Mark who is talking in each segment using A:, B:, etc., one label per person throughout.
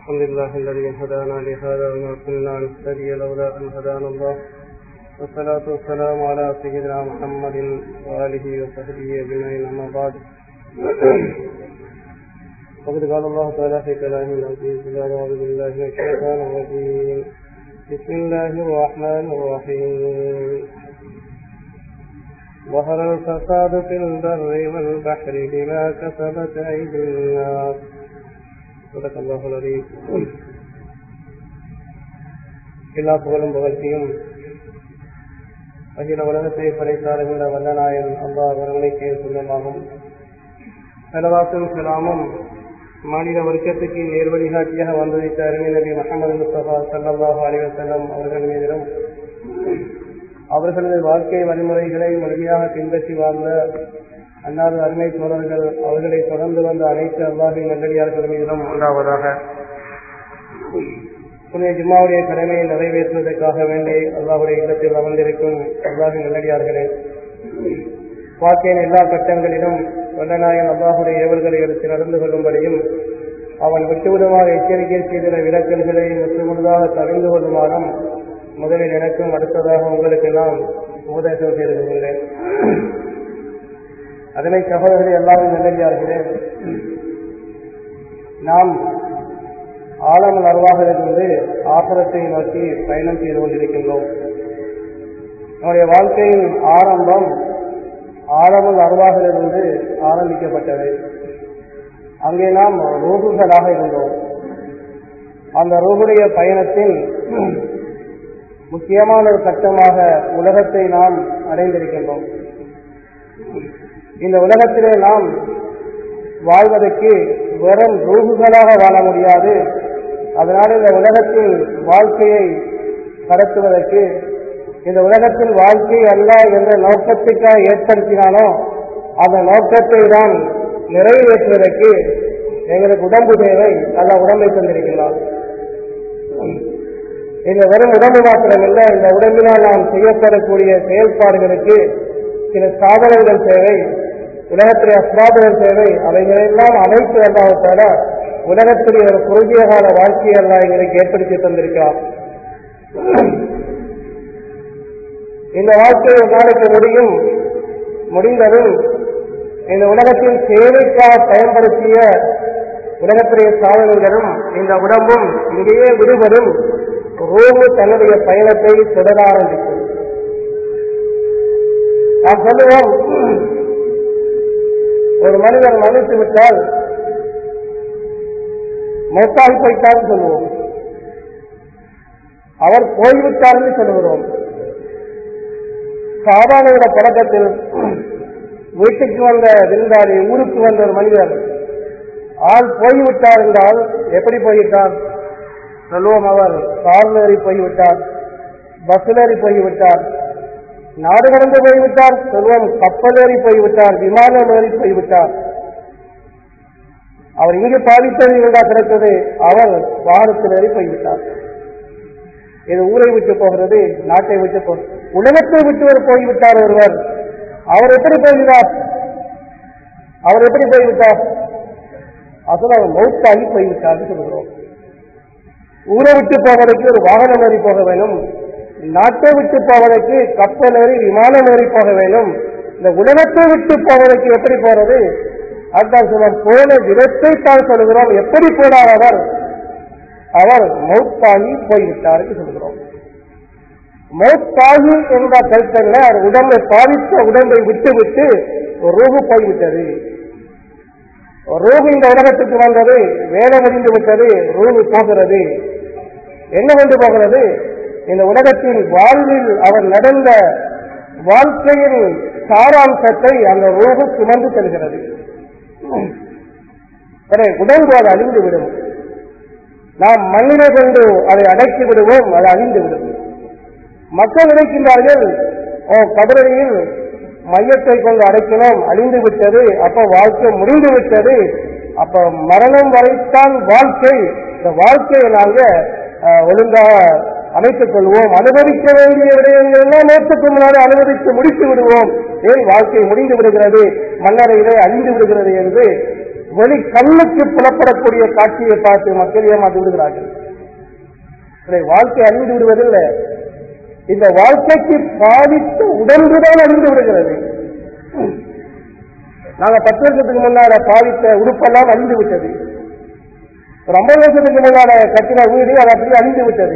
A: الحمد لله الذي هدانا لهذا وما كنا نهتدي لولا أن هدانا الله، والصلاة والسلام على سيدنا محمد وآله وصحبه أجمعين. أما بعد، فقد قال الله تعالى في كلامه العزيز: أعوذ بالله من الشيطان الرجيم، بسم الله الرحمن الرحيم. ظهر الفساد في البر والبحر بما كسبت أيدي الناس. صدق الله العظيم. எல்லா புகழும் புகழ்ச்சியும் அகில உலகத்தை படைத்தாருகின்ற வல்லநாயன் அல்லாஹ் அவர்களுக்கு சொந்தமாகும். ஸலவாத்தும் ஸலாமும் மாநில வர்க்கத்துக்கு நேர்வழிகாட்டியாக வந்திருந்த அருமை நபி முஹம்மது முஸ்தபா ஸல்லல்லாஹு அலைஹி வஸல்லம் அவர்கள் மீதிலும், அவர்களது வாழ்க்கை வழிமுறைகளை முழுமையாக பின்பற்றி வாழ்ந்த அன்னார் அருமை தோழர்கள், அவர்களை தொடர்ந்து வந்த அனைத்து அல்லாஹ்வின் நல்லடியார்கள் மீதிலும் உண்டாவதாக. புனித ஜும்மாவுடைய கடமையை நிறைவேற்றுவதற்காக வேண்டி அல்லாஹ்வுடைய இல்லத்தில் அமர்ந்திருக்கும் அல்லாஹ்வின் நல்லடியார்களே, வாழ்க்கையின் எல்லா கட்டங்களிலும் வல்லநாயன் அல்லாஹ்வுடைய ஏவல்களை எடுத்து நடந்து கொள்ளும்படியும், அவன் விட்டுவிடுமாறு எச்சரிக்கை செய்த விலக்கல்களை முற்றுமுழுதாக தவிர்ந்து கொள்ளுமாறும் முதலில் எனக்கும் அடுத்ததாக உங்களுக்கெல்லாம் உபதேசம் செய்து கொள்கிறேன். அதனை சகோதரர்கள் எல்லாரும் நல்லடியார்களே, நாம் ஆழமல் அருவாகலிருந்து ஆபரத்தை நோக்கி பயணம் செய்து கொண்டிருக்கின்றோம். நம்முடைய வாழ்க்கையின் ஆரம்பம் ஆழமல் அருவாகலிருந்து ஆரம்பிக்கப்பட்டது. அங்கே நாம் ரூகுகளாக இருந்தோம். அந்த ரூகுடைய பயணத்தின் முக்கியமான ஒரு கட்டமாக உலகத்தை நாம் அடைந்திருக்கின்றோம். இந்த உலகத்திலே நாம் வாழ்வதற்கு வெறும் ரூகுகளாக வாழ முடியாது. அதனால் இந்த உலகத்தில் வாழ்க்கையை கடத்துவதற்கு, இந்த உலகத்தில் வாழ்க்கை அல்ல என்ற நோக்கத்துக்காக ஏற்படுத்தினானோ அந்த நோக்கத்தை தான் நிறைவேற்றுவதற்கு எங்களுக்கு உடம்பு தேவை. நல்ல உடம்பை தந்திருக்கிறார். இந்த வெறும் உடம்பு மாத்திரமில்லை, இந்த உடம்பினால் நாம் செய்யப்படக்கூடிய செயல்பாடுகளுக்கு சில சாதனைகள் தேவை, உலகத்திலே அஸ்பாபுகள் தேவை. அவைகளெல்லாம் அனைத்து அல்லாஹ்வுத்தால உலகத்திலே ஒரு குறுகிய கால வாழ்க்கையெல்லாம் எங்களுக்கு ஏற்படுத்தி தந்திருக்கிறார். இந்த வாழ்க்கை ஒரு நாளைக்கு முடிந்ததும் இந்த உலகத்தின் சேவைக்காக பயன்படுத்திய உலகத்திலே சாதனைகளும் இந்த உடம்பும் இங்கேயே விடுவதும் ரூஹு தன்னுடைய பயணத்தை தொடர ஆரம்பிக்கும். நாம் சொல்லுவோம், ஒரு மனிதர் மன்னித்து விட்டால் மௌத்தாகி போய்த்தார் சொல்லுவோம். அவர் போய்விட்டார் என்று சொல்லுகிறோம். சாதாரண பழக்கத்தில் வீட்டுக்கு வந்த விருந்தாளி, ஊருக்கு வந்த ஒரு மனிதர் ஆள் போய்விட்டார் என்றால் எப்படி போய்விட்டார் சொல்லுவோம்? அவர் காரில் ஏறி போய்விட்டார், பஸ்ஸில் ஏறி போய்விட்டார், நாடு கடந்து போய்விட்டார் சொல்லுவோம், கப்பல் ஏறி போய்விட்டார், விமானம் ஏறி போய்விட்டார். அவர் இங்கு பாதித்தது இருந்தால் கிடைத்தது, அவர் வாகனத்தில் ஏறி போய்விட்டார். இது ஊரை விட்டு போகிறது, நாட்டை விட்டு போகிறது, உலகத்தை விட்டு ஒரு போய்விட்டார் ஒருவர். அவர் எப்படி போய்விட்டார்? அவர் எப்படி போய்விட்டார்? அசல் அவர் மௌத்தாகி போய்விட்டார் சொல்கிறோம். ஊரை விட்டு போவதற்கு ஒரு வாகனம் ஏறி போக வேணும், நாட்டை விட்டு போவதற்கு கப்பல் ஏறி விமானம் ஏறி போக வேண்டும். இந்த உலகத்தை விட்டு போவதற்கு எப்படி போறது? அதுதான் சொல்லுவோம், போன விதத்தை தான் சொல்லுகிறோம். எப்படி போனார் அவர்? அவர் மௌத்தாகி போய்விட்டார் சொல்கிறோம். மௌத்தாகி என்ற கருத்தல்ல, அவர் உடம்பை பாதித்த உடம்பை விட்டு ரூஹு போய்விட்டது. ரூஹு இந்த உலகத்துக்கு வந்தது, வேலை முடிந்து விட்டது, ரூஹு போகிறது. என்ன கொண்டு போகிறது? இந்த உலகத்தின் வாழ்வில் அவர் நடந்த வாழ்க்கையின் சாராம்சத்தை அந்த ரூஹு சுமந்து செல்கிறது. உடம்பு அது அழிந்து விடும். நாம் மண்ணிலே கொண்டு அதை அடைக்கி விடுவோம், அது அழிந்து விடும். மக்கள் நினைக்கின்றார்கள், கபரையில் மையத்தை கொண்டு அடைக்கணும், அழிந்து விட்டது, அப்ப வாழ்க்கை முடிந்து விட்டது, அப்ப மரணம் வரைத்தான் வாழ்க்கை. இந்த வாழ்க்கையை நாங்கள் ஒழுங்காக அமைத்துக் கொள்வோம், அனுபவிக்க வேண்டிய விடயங்கள் எல்லாம் நேற்றுக்கு முன்னாடி அனுபவித்து முடித்து விடுவோம், ஏன் வாழ்க்கை முடிந்து விடுகிறது, மன்னரையிலே அழிந்து விடுகிறது என்று வெளி கண்ணுக்கு புலப்படக்கூடிய காட்சியை பார்த்து மக்கள் ஏமாற்றி விடுகிறார்கள். வாழ்க்கை அழிந்து விடுவதில்லை, இந்த வாழ்க்கைக்கு பாதித்த உடம்புதான் அழிந்து விடுகிறது. நாங்க 10 வருஷத்துக்கு முன்னால பாதித்த உடுப்பெல்லாம் அழிந்து விட்டது. ஒரு 50 வருஷத்துக்கு முன்னால கட்டின வீடு அது அப்படியே அழிந்து விட்டது.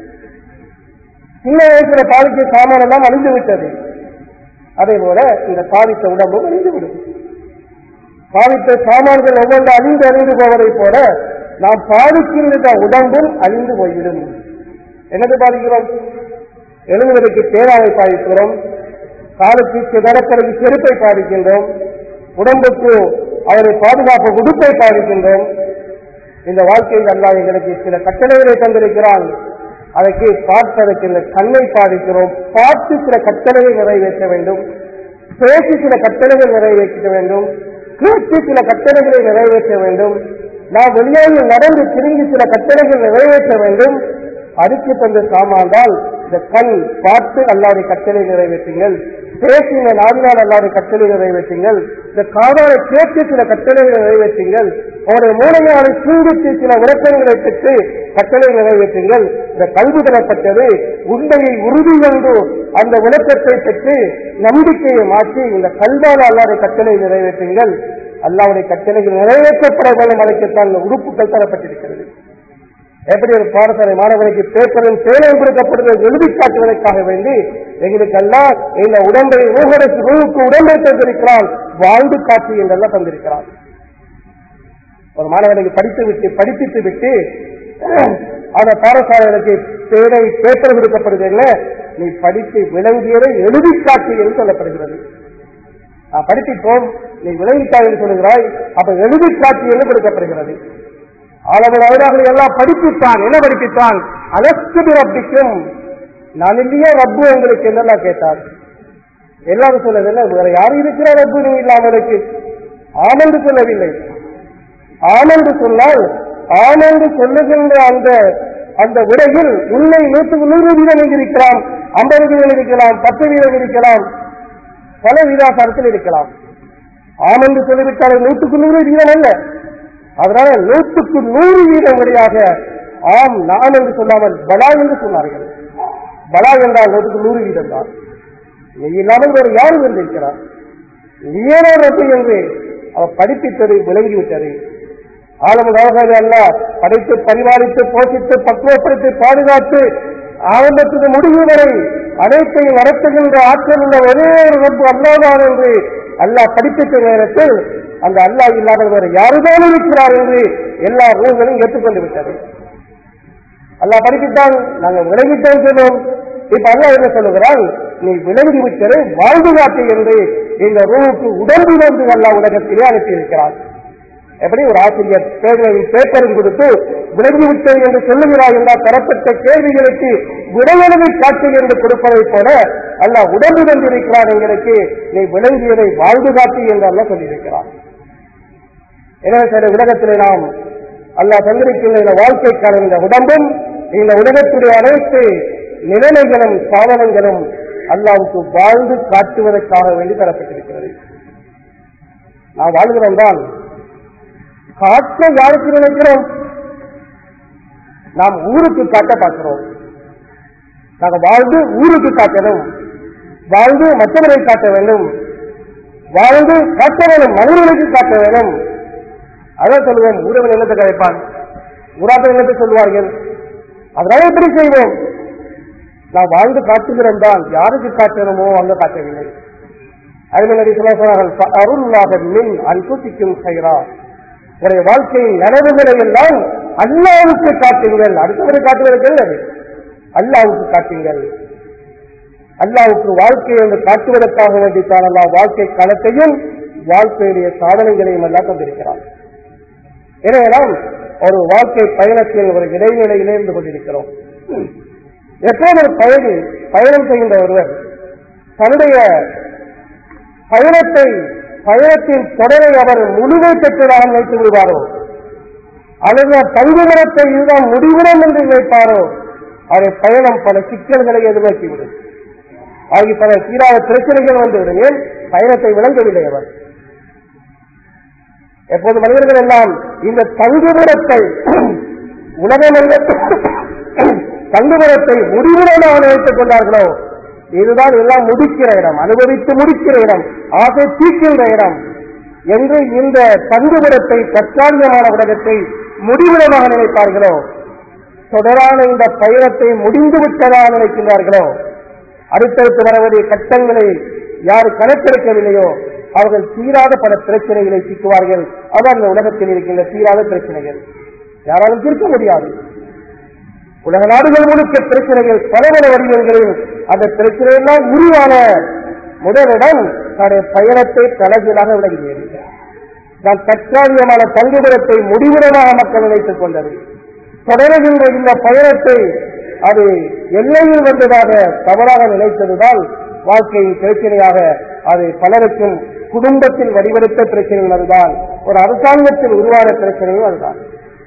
A: சின்ன வயசுல பாதித்த சாமான் எல்லாம் அழிந்து விட்டது. அதே போல இந்த பாதித்த உடம்பும் அழிந்து விடும். பாதித்த சாமான்கள் ஒவ்வொன்று அழிந்து போவதை போல நாம் பாதிக்கின்ற உடம்பும் அழிந்து போய்விடும். என்னது பாதிக்கிறோம்? எழுதுவதற்கு பேராவை பாதிக்கிறோம், காலுக்கு நடப்பதற்கு செருப்பை பாதிக்கின்றோம், உடம்புக்கு அவரை பாதுகாப்பு உடுப்பை பாதிக்கின்றோம். இந்த வாழ்க்கையில் அல்லாஹ் எங்களுக்கு சில கட்டளைகளை தந்திருக்கிறான். அதற்கு பார்ப்பதற்கு இந்த கண்ணை பாதிக்கிறோம். பார்த்து சில கட்டளைகளை நிறைவேற்ற வேண்டும், பேசி சில கட்டளைகள் நிறைவேற்ற வேண்டும், கேட்டு சில கட்டளைகளை நிறைவேற்ற வேண்டும், நாம் வெளியே நடந்து திரும்பி சில கட்டளைகள் நிறைவேற்ற வேண்டும். அதுக்கு தந்த சாமான்தால் இந்த கண் பார்த்து அல்லாஹ்வுடைய கட்டளை நிறைவேற்றுங்கள், பேசின நாடினால் அல்லாஹ்வுடைய கட்டளை நிறைவேற்றுங்கள், இந்த காதாலை கேட்டு சில கட்டளைகளை நிறைவேற்றுங்கள், அவருடைய மூளையாலை சிந்தித்து சில விளக்கங்களை பெற்று கட்டளை நிறைவேற்றுங்கள். இந்த கல்வி தரப்பட்டது உண்மையை உறுதி கொண்டு அந்த விளக்கத்தை பெற்று நம்பிக்கையை மாற்றி இந்த கல்வால் அல்லாஹ்வுடைய கட்டளை நிறைவேற்றுங்கள். அல்லாஹ்வுடைய கட்டளைகள் நிறைவேற்றப்பட வேண்டும். அதற்குத்தான் இந்த உறுப்புகள் தரப்பட்டிருக்கிறது. எப்படி ஒரு பாடசாலை மாணவனுக்கு பேப்பரின் பேரையும் கொடுக்கப்படுவது எழுதி காட்டுவதற்காக வேண்டி எங்களுக்கு எல்லாம் இந்த உடம்பை ரூஹுக்கு உடம்பை தந்திருக்கிறான், வாழ்ந்து காட்சி என்றெல்லாம் தந்திருக்கிறான். ஒரு மாணவனுக்கு படிப்பித்து விட்டு அந்த பாடசாலைகளுக்கு பேப்பர் கொடுக்கப்படுது என்ன, நீ படித்து விளங்கியதை எழுதி காட்சி என்று சொல்லப்படுகிறது. படிப்பிப்போம், நீ விளங்கிக்காய் என்று சொல்லுகிறாய், அப்ப எழுதி காட்சி என்று கொடுக்கப்படுகிறது. அளவு அவர்கள் எல்லாம் படிப்பித்தான். என்ன படிப்பித்தான்? அலஸ்து ரப்பிக்கும், நான் இல்லையே ரப்பு உங்களுக்கு என்னெல்லாம் கேட்டார். எல்லாரும் சொல்லது என்ன, வேற யாரும் இருக்கிற ரப்பு நீ இல்லாமலுக்கு ஆனந்து சொல்லவில்லை. ஆனந்து சொன்னால் ஆனந்து சொல்லுகின்ற அந்த விடையில் உன்னை 100 வீதம் இருக்கலாம், 50 வீதம் இருக்கலாம், 10 வீதம் இருக்கலாம், பல வீதாசாரத்தில் இருக்கலாம். ஆனந்து சொல்லிவிட்டால் 100க்கு 100 வீதம் அல்ல. அதனால 100க்கு 100 வீதம் வழியாக ஆம் நான் என்று சொல்லாமல் பலா என்று சொன்னார்கள். பலா என்றால் 100க்கு 100 வீதம் தான். நீ இல்லாமல் வேறு யாரும் இருந்திருக்கிறார், நீயோ ரப்பு என்று அவர் படிப்பித்தது விளங்கிவிட்டது. ஆழமுதாக அல்ல படைத்து பரிமாறித்து போஷித்து பக்குவப்படுத்தி பாதுகாத்து ஆரம்பத்துக்கு முடிவு வரை அனைத்தையும் நடத்துகின்ற ஆற்றல் உள்ள ஒரே ஒரு ரப்பு அல்லாஹ் என்று அல்லாஹ் படிப்பித்த நேரத்தில் அந்த அல்லாஹ் இல்லாமல் வேறு யாருதான் இருக்கிறார் என்று எல்லா ரூல்களையும் ஏற்றுக்கொண்டு விட்டது. அல்லாஹ் படிப்பித்தான், நாங்கள் விலகித்தான் சொல்லுவோம். இப்ப அல்லாஹ் என்ன சொல்லுகிறான், நீ விலகி விட்டது வாழ்ந்து காட்டு என்று இந்த ரூவுக்கு உடம்பிலிருந்து அல்லாஹ் உலகத்திலே அனுப்பியிருக்கிறார். எப்படி ஒரு ஆசிரியர் பேப்பரும் கொடுத்து விலகிவிட்டது என்று சொல்லுகிறார் என்றால் தரப்பட்ட கேள்விகளுக்கு விடையளவை காட்டு என்று கொடுப்பதை போல அல்லாஹ் உடம்பு தந்திருக்கிறார் எங்களுக்கு, நீ விளங்கியதை வாழ்ந்து காட்டு என்று அல்லாஹ் சொல்லியிருக்கிறார். எனவே சில உலகத்திலே நாம் அல்லாஹ் தந்திருக்கின்ற இந்த வாழ்க்கைக்கான இந்த உடம்பும் இந்த உலகத்துடைய அனைத்து நிலைமைகளும் சாதனங்களும் அல்லாஹ்வுக்கு வாழ்ந்து காட்டுவதற்காக வேண்டி தரப்பட்டிருக்கிறது. நாம் வாழ்கிறோம் தான், காட்ட யாருக்கு நினைக்கிறோம்? நாம் ஊருக்கு காட்ட பார்க்கிறோம். நாங்கள் வாழ்ந்து ஊருக்கு காட்டணும், வாழ்ந்து மற்றவரை காட்ட வேண்டும், வாழ்ந்து காட்ட வேண்டும், மனிதனுக்கு காட்ட வேண்டும். அதான் சொல்லுவோம், ஊரவன் என்னத்தை கலைப்பான், ஊராக்கள் என்னத்தை சொல்லுவார்கள், அதனால எப்படி செய்வோம்? நாம் வாழ்ந்து காட்டுகிறோம் தான், யாருக்கு காட்டணுமோ அங்க காட்டவில்லை. அறிஞர் சொன்னார்கள், அருளாக மின் அன்புக்கும் செய்கிறா, உடைய வாழ்க்கையின் நனவுகளை எல்லாம் அல்லாஹ்வுக்கு காட்டுங்கள். அடுத்தவரை காட்டுவதற்கு அல்லது அல்லாஹ்வுக்கு காட்டுங்கள். அல்லாஹ்வுக்கு வாழ்க்கையை என்று காட்டுவதற்காக வேண்டித்தான் அல்லாஹ் வாழ்க்கை களத்தையும் வாழ்க்கையுடைய சாதனைகளையும் எல்லாம் தந்திருக்கிறார். எனவே நாம் ஒரு வாழ்க்கை பயணத்தில் ஒரு இடைநிலையிலே இருந்து கொண்டிருக்கிறோம். எப்போது ஒரு பயணம் செய்கின்ற ஒருவர் தன்னுடைய பயணத்தின் தொடரை அவர் முழுமை பெற்றதாக நினைத்து விடுவாரோ, அல்லது தங்குமிடத்தை இதுதான் முடிவிடம் என்று நினைப்பாரோ, அவருடைய பயணம் பல சிக்கல்களை எதிர்நோக்கிவிடும். ஆகிய பல சீராக பிரச்சனைகள் வந்துவிடும். ஏன்? பயணத்தை விளங்கவில்லை அவர். எப்போது மனிதர்கள் எல்லாம் இந்த தங்குமிடத்தை உலகமல்ல தங்குமிடத்தை முடிவுடனாக நினைத்துக் கொண்டார்களோ, இதுதான் எல்லாம் முடிக்கிற இடம், அனுபவித்து முடிக்கிற இடம், ஆசை தீர்க்கின்ற இடம் என்று இந்த தங்குமிடத்தை தற்காலிகமான உலகத்தை முடிவிடமாக நினைப்பார்களோ, தொடரான இந்த பயணத்தை முடிந்து விட்டதாக நினைக்கின்றார்களோ, அடுத்தடுத்து வரக்கூடிய கட்டங்களை யார் கணக்கெடுக்கவில்லையோ அவர்கள் தீராத பல பிரச்சனைகளை சிக்குவார்கள். அதான் இந்த உலகத்தில் இருக்கின்ற தீராத பிரச்சனைகள் யாராலும் தீர்க்க முடியாது. உலக நாடுகள் முழுக்க பிரச்சனைகள் பல பல வடிவங்களில் அந்த பிரச்சனையெல்லாம் உருவான முதலிடம் தன்னுடைய பயணத்தை தலைகீழாக விலகியது. நான் தற்காலிகமான தங்குமிடத்தை முடிவிடமாக மக்கள் நினைத்துக் கொண்டது. தொடர்கின்ற இந்த பயணத்தை அது எல்லையில் வந்ததாக தவறாக நினைத்ததுதான் வாழ்க்கையின் பிரச்சனையாக அது பலருக்கும் குடும்பத்தில் வடிவெடுத்த பிரச்சனைகள் அதுதான், ஒரு அரசாங்கத்தில் உருவான பிரச்சனையும் அதுதான்.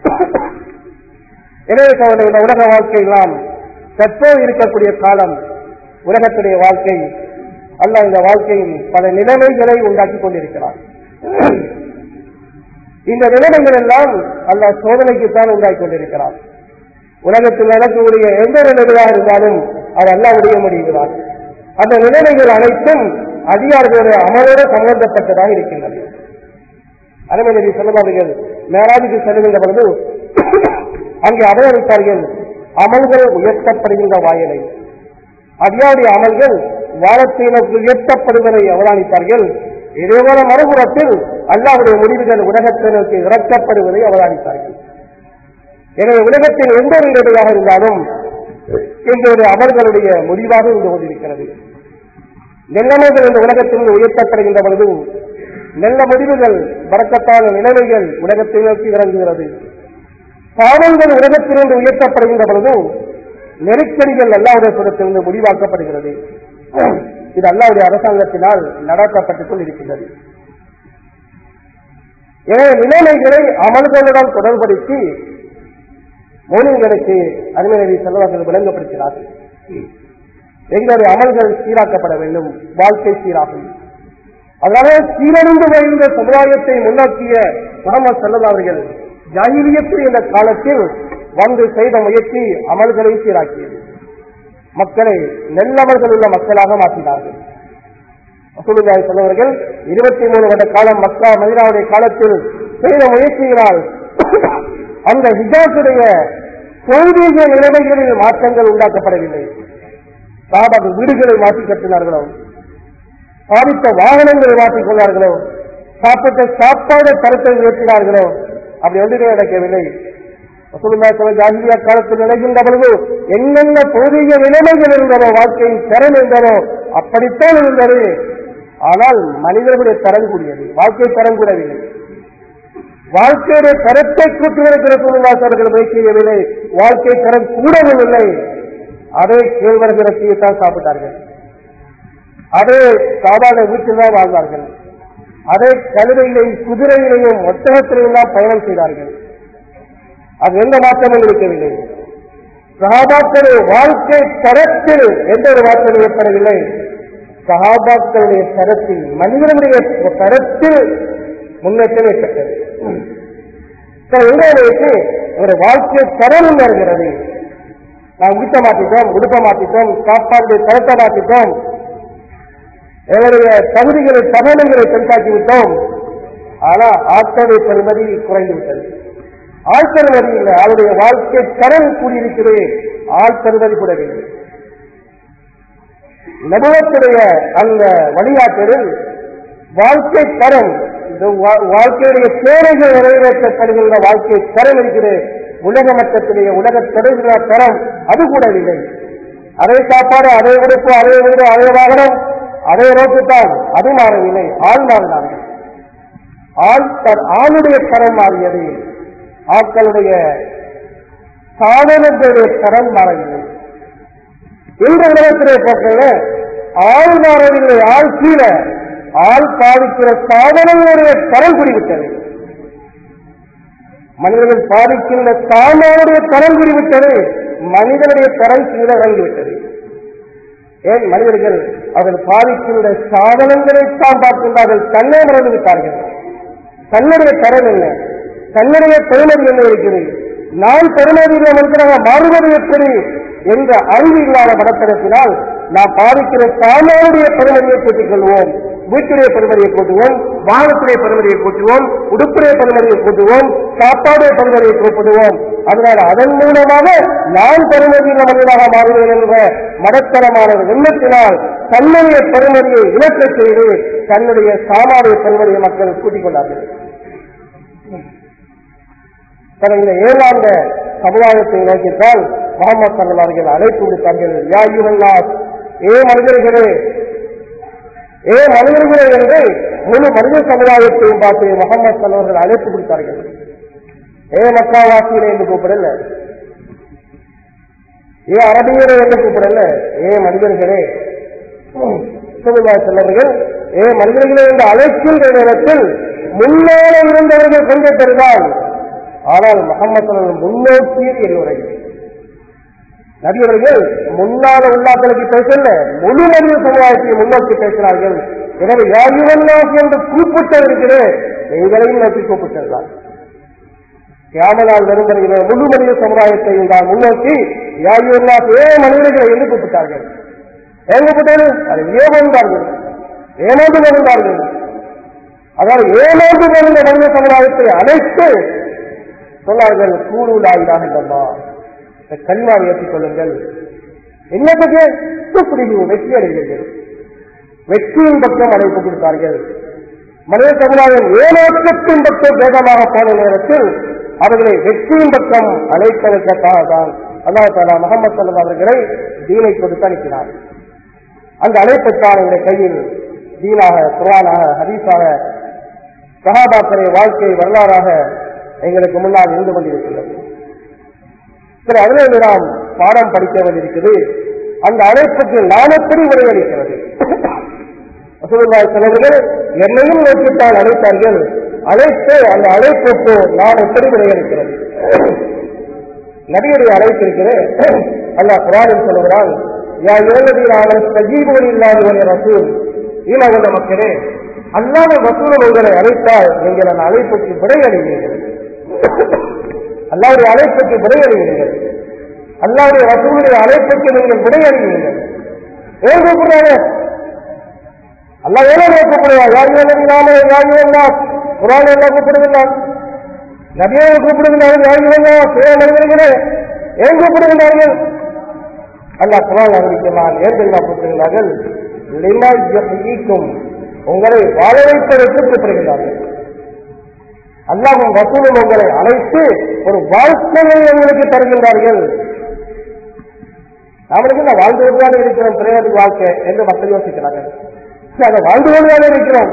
A: எனவே இந்த உலக வாழ்க்கை நாம் தற்போது இருக்கக்கூடிய காலம் உலகத்துடைய வாழ்க்கை அல்ல. இந்த வாழ்க்கையில் பல நிலைமைகளை உண்டாக்கி கொண்டிருக்கிறார். இந்த நிலைமைகள் எல்லாம் அல்ல சோதனைக்குத்தான் உண்டாக்கி கொண்டிருக்கிறார். உலகத்தில் நடக்கக்கூடிய எந்த நிலைமையாக இருந்தாலும் அது அல்லாஹ்வுடைய முடிவுதான். அந்த நிலைமைகள் அனைத்தும் அதிகாரிகளுடைய அமலோடு சம்பந்தப்பட்டதாக இருக்கின்றது. அருமை நபி ஸல்லல்லாஹு அலைஹி வஸல்லம் மேராஜுக்கு செல்கின்ற பொழுது அங்கே அவதரித்தார்கள். அமல்கள் உயர்த்தப்படுகின்ற வாயிலை, அதிகாரிய அமல்கள் வாழத்தீனுக்கு உயர்த்தப்படுவதை அவதானித்தார்கள். இதேபோல மறுபுறத்தில் அல்லாஹ்வுடைய முடிவுகள் உலகத்தினருக்கு இறக்கப்படுவதை அவதானித்தார்கள். எனவே உலகத்தில் எந்த நிலையாக இருந்தாலும் இன்றைய அமல்களுடைய முடிவாக இருந்து கொண்டிருக்கிறது. நிலைமைகள் இந்த உலகத்திலிருந்து உயர்த்தப்படுகின்ற பொழுது நல்ல முடிவுகள் பரக்கத்தான நிலைமைகள் உலகத்தை நோக்கி இறங்குகிறது. பாவங்கள் உலகத்திலிருந்து உயர்த்தப்படுகின்ற பொழுது நெருக்கடிகள் அல்லாஹ்வுடைய புறத்திலிருந்து முடிவாக்கப்படுகிறது. இது அல்லாஹ்வுடைய அரசாங்கத்தினால் நடத்தப்பட்டுக் கொண்டிருக்கின்றது. எனவே நிலைமைகளை அமல்களுடன் தொடர்படுத்தி மோனிங்களுக்கு அருமை நபி ஸல்லல்லாஹு அலைஹி வஸல்லம் விளங்கப்படுத்தினார்கள். எங்களுடைய அமல்கள் சீராக்கப்பட வேண்டும், வாழ்க்கை சீராகும். அதனால சீரழிந்து வருகின்ற சமுதாயத்தை முன்னோக்கிய முஹம்மது ஸல்லல்லாஹு அலைஹி வஸல்லம் ஜாஹிலியத்து என்ற காலத்தில் வந்து செய்த முயற்சி அமல்களை சீராக்கியது. மக்களை நல்லமல்கள் உள்ள மக்களாக மாற்றினார்கள். ரசூலுல்லாஹி ஸல்லல்லாஹு அலைஹி வஸல்லம் 23 வருட காலம் மக்கா மதீனாவுடைய காலத்தில் செய்த முயற்சியினால் அந்த ஹிஜாஸுடைய தொழுகை நிலைமைகளில் மாற்றங்கள் உண்டாக்கப்படவில்லை. சஹாபாக்கள் வீடுகளை மாற்றி கட்டினார்களோ, பாதித்த வாகனங்களை மாற்றிக் கொண்டார்களோ, சாப்பிட்ட சாப்பாடு தரத்தை உயர்த்தினார்களோ, அப்படி ஒன்றுமே நடக்கவில்லை. ரசூலுல்லாஹி ஸல்லல்லாஹு அலைஹி வஸல்லம் ஜாஹிலியா காலத்தில் நிலைகின்ற பொழுது என்னென்ன தொழுகை நிலைமைகள் இருந்தனோ, வாழ்க்கையின் தரம் இருந்தனோ அப்படித்தான் இருந்தது. ஆனால் மனிதர்களுடைய தரம் கூடியது, வாழ்க்கை தரம் கூடவில்லை. வாழ்க்கையுடைய தரத்தை கூட்டுவதற்கு ரசூலுல்லாஹி ஸல்லல்லாஹு அலைஹி வஸல்லம் முயற்சி செய்யவில்லை. வாழ்க்கை தரம் கூடவில்லை. அதே கேழ்வரகு சாப்பிட்டார்கள், அதே சாதாரண வீட்டில் தான் வாழ்ந்தார்கள், அதே கழுதையிலையும் குதிரையிலையும் ஒட்டகத்திலையும் தான் பயணம் செய்தார்கள். அது எந்த மாற்றமும் இருக்கவில்லை. சஹாபாக்களுடைய வாழ்க்கை தரத்தில் எந்த ஒரு மாற்றம் ஏற்படவில்லை. சஹாபாக்களுடைய தரத்தில், மனிதனுடைய தரத்தில் முன்னேற்றம் ஏற்பட்டது. ஒரு வாழ்க்கை தரம் வருகிறது. நாம் வீட்டை மாற்றிட்டோம், உடுப்ப மாற்றிட்டோம், சாப்பாடுடைய தரத்தை மாற்றிட்டோம், எங்களுடைய தகுதிகளை தகவல்களை பெருசாக்கிவிட்டோம். ஆனா ஆட்களுடைய பெருமதி குறைந்து விட்டது. ஆள் பெருமதி இல்லை, அவருடைய வாழ்க்கை தரம் கூடியிருக்கிறது, ஆள் பெருமதி கூடவில்லை. நபுவத்துடைய அந்த வழிகாட்டலில் வாழ்க்கை தரம், வாழ்க்கையுடைய தேவைகள் நிறைவேற்றப்படுகின்ற வாழ்க்கை தரம் இருக்கிறது. உலக மட்டத்திலேயே உலக தொடர்கிற தரம் அது கூடவில்லை. அதே சாப்பாடு, அதே உடுப்பு, அதே வீடு, அதே வாகனம், அதே ரோட்டுத்தான், அது மாறவில்லை. ஆள் மாறினார்கள். ஆளுடைய தரம் மாறியது, ஆட்களுடைய சாதனங்களுடைய தரம் மாறவில்லை. இந்த உலகத்திலே போக்கில் ஆள் மாறவில்லை, ஆள் கீழே, ஆள் பாதிக்கிற சாதனங்களுடைய தரம் கூடிவிட்டது. மனிதர்கள் பாதிக்கின்ற சாதனையுடைய தரம் கூடிவிட்டது, மனிதனுடைய தரம் கீழே இறங்கிவிட்டது. ஏன் மனிதர்கள் அவர்கள் பாதிக்கின்ற சாதனங்களைத்தான் பார்க்கின்றார்கள், தன்னை மறந்து விட்டார்கள். தன்னுடைய தரம் என்ன, தன்னுடைய பெருமதி என்ன இருக்கிறது, நான் பெருமதியில மனிதனாக மாறுவது எப்படி என்ற அறிவு இல்லாத மனத்தனத்தினால் நாம் பாதிக்கிற சாமானுடைய பெருமதியை கூட்டிக் கொள்வோம், வீட்டுடைய பெருமதியை கூட்டுவோம், வாகனத்துடைய பெருமதியை கூட்டுவோம், உடுப்புடைய பெருமதியை கூட்டுவோம், சாப்பாடுடைய பெருமதியை கூப்பிடுவோம். அதனால் அதன் மூலமாக நான் பெருமதியில் மனிதனாக மாறுவேன் என்ற மடத்தனமான எண்ணத்தினால் தன்னுடைய பெருமதியை இழக்க செய்து தன்னுடைய சாமானிய பெருமதியை மக்கள் கூட்டிக் கொண்டார்கள். இந்த ஏழாண்ட சமுதாயத்தை நோக்கித்தான் முகமது ஸல்லல்லாஹு அலைஹி வஸல்லம் அழைப்பு விடுத்தார்கள். யா அய்யுஹன்னாஸ், ஏ மனிதர்களே, ஏ மனிதர்களே என்று முழு மனித சமுதாயத்தையும் பார்த்து முகமது ஸல்லல்லாஹு அலைஹி வஸல்லம் அழைப்பு விடுத்தார்கள். ஏ மக்காவாசியிலே என்று கூப்பிடல, ஏ அரபியரே என்று கூப்பிடல, ஏ மனிதர்களே. சொல்லுவார்கள், ஏ மனிதர்களே என்று அழைக்கின்ற நேரத்தில் முன்னாலே இருந்தவர்கள் கொஞ்சம் பெறுதான். ஆனால் முகமது முன்னோக்கிய இருவர்கள் நபியவர்கள் முன்னால உள்ளாக்களுக்கு பேசல, முழு மனித சமுதாயத்தை முன்னோக்கி பேசினார்கள். எனவே யாயுவல்லாஹ் என்று கூப்பிட்டிருக்கிறே, நீங்களையும் நோக்கி கூப்பிட்டிருந்தார். கியாமத் வரும் வருகிற முழு மனித சமுதாயத்தையும் தான் முன்னோக்கி யாயுவல்லாஹ் ஏ மனிதர்களை என்று கூப்பிட்டார்கள். ஏன் கூப்பிட்டார்கள்? அதை ஏமாந்தார்கள், ஏமாந்து வருந்தார்கள். அதாவது ஏமாந்து வருகிற மனித சமுதாயத்தை அழைத்து சொன்னார்கள், கூடுலா இலாஹ இல்லல்லாஹ், கலிமாவை ஏற்றுக் கொள்ளுங்கள். என்னத்துக்கு? வெற்றி அடைவீர்கள். வெற்றியின் பக்கம் அழைப்பு கொடுத்தார்கள். மனித சமுதாயம் ஏமாற்றத்தின் பக்கம் வேகமாக போன நேரத்தில் அவர்களை வெற்றியின் பக்கம் அழைப்பதற்காக தான் அல்லாஹ் தஆலா முஹம்மது ஸல்லல்லாஹு அலைஹி வஸல்லம் அவர்களை தீனை கொடுத்து அனுப்பினார். அந்த அழைப்பைத்தான் எங்கள் கையில் தீனாக, குர்ஆனாக, ஹதீஸாக, சஹாபாக்களுடைய வாழ்க்கை வரலாறாக எங்களுக்கு முன்னால் இருந்து கொண்டிருக்கிறது. சரி, அதிலே நாம் பாடம் படிக்க வேண்டியிருக்கிறது. அந்த அழைப்புக்கு நாம் எப்படி உரையளிக்கிறது? ரசூலுல்லாஹி ஸல்லல்லாஹு அலைஹி வஸல்லம் என்னையும் நோக்கித்தான் அழைத்தார்கள். அழைத்து அந்த அழைப்புக்கு நான் எப்படி உரையளிக்கிறது? நபியுடைய அழைப்பு இருக்கிறது. அல்லாஹ் குர்ஆனில் சொல்கிறான், யா அய்யுஹல்லதீன ஆமனு ஸ்தஜீபு லில்லாஹி வ லிர்ரசூல், ஈமான் கொண்ட மக்களே, அல்லாஹ்வும் ரசூலும் உங்களை அழைத்தால் நீங்கள் அந்த அழைப்புக்கு விடையளிவீர்கள். அல்லாஹ்வுடைய அழைப்புக்கு விடையளிவீர்கள். அல்லாஹ்வுடைய ரசூலுடைய அழைப்புக்கு நீங்கள் விடையளிவீர்கள். ஏன் கூப்பிடுறாங்க? அல்லாஹ் ஏன் கூப்பிடுவார்? யாயுவல்லதீன ஆமனு யா அய்யுஹன்னாஸ், குர்ஆன் எல்லாம் கூப்பிடுகிறார், நபியை கூப்பிடுகிறார்கள். யாயுவல்லாஹ் ஏ மனிதர்களே, ஏன் கூப்பிடுகிறார்கள்? அல்லாஹ் குர்ஆன் அறிவிக்கிறான், ஏன் தெரியுமா கூப்பிடுகிறார்கள்? லிமா யஹ்யீக்கும், உங்களை வாழ வைப்பதற்கு கூப்பிடுகிறார்கள். அல்லாஹ்வும் ரசூலும் உங்களை அழைத்து ஒரு வாழ்க்கையை உங்களுக்கு தருகின்றார்கள். அவனுக்கு நான் வாழ்ந்து கொண்டுதானே இருக்கிறோம், பிரேயர் வாழ்க்கை என்று மக்கள் யோசிக்கிறார்கள். அதை வாழ்ந்து கொண்டுதானே இருக்கிறோம்,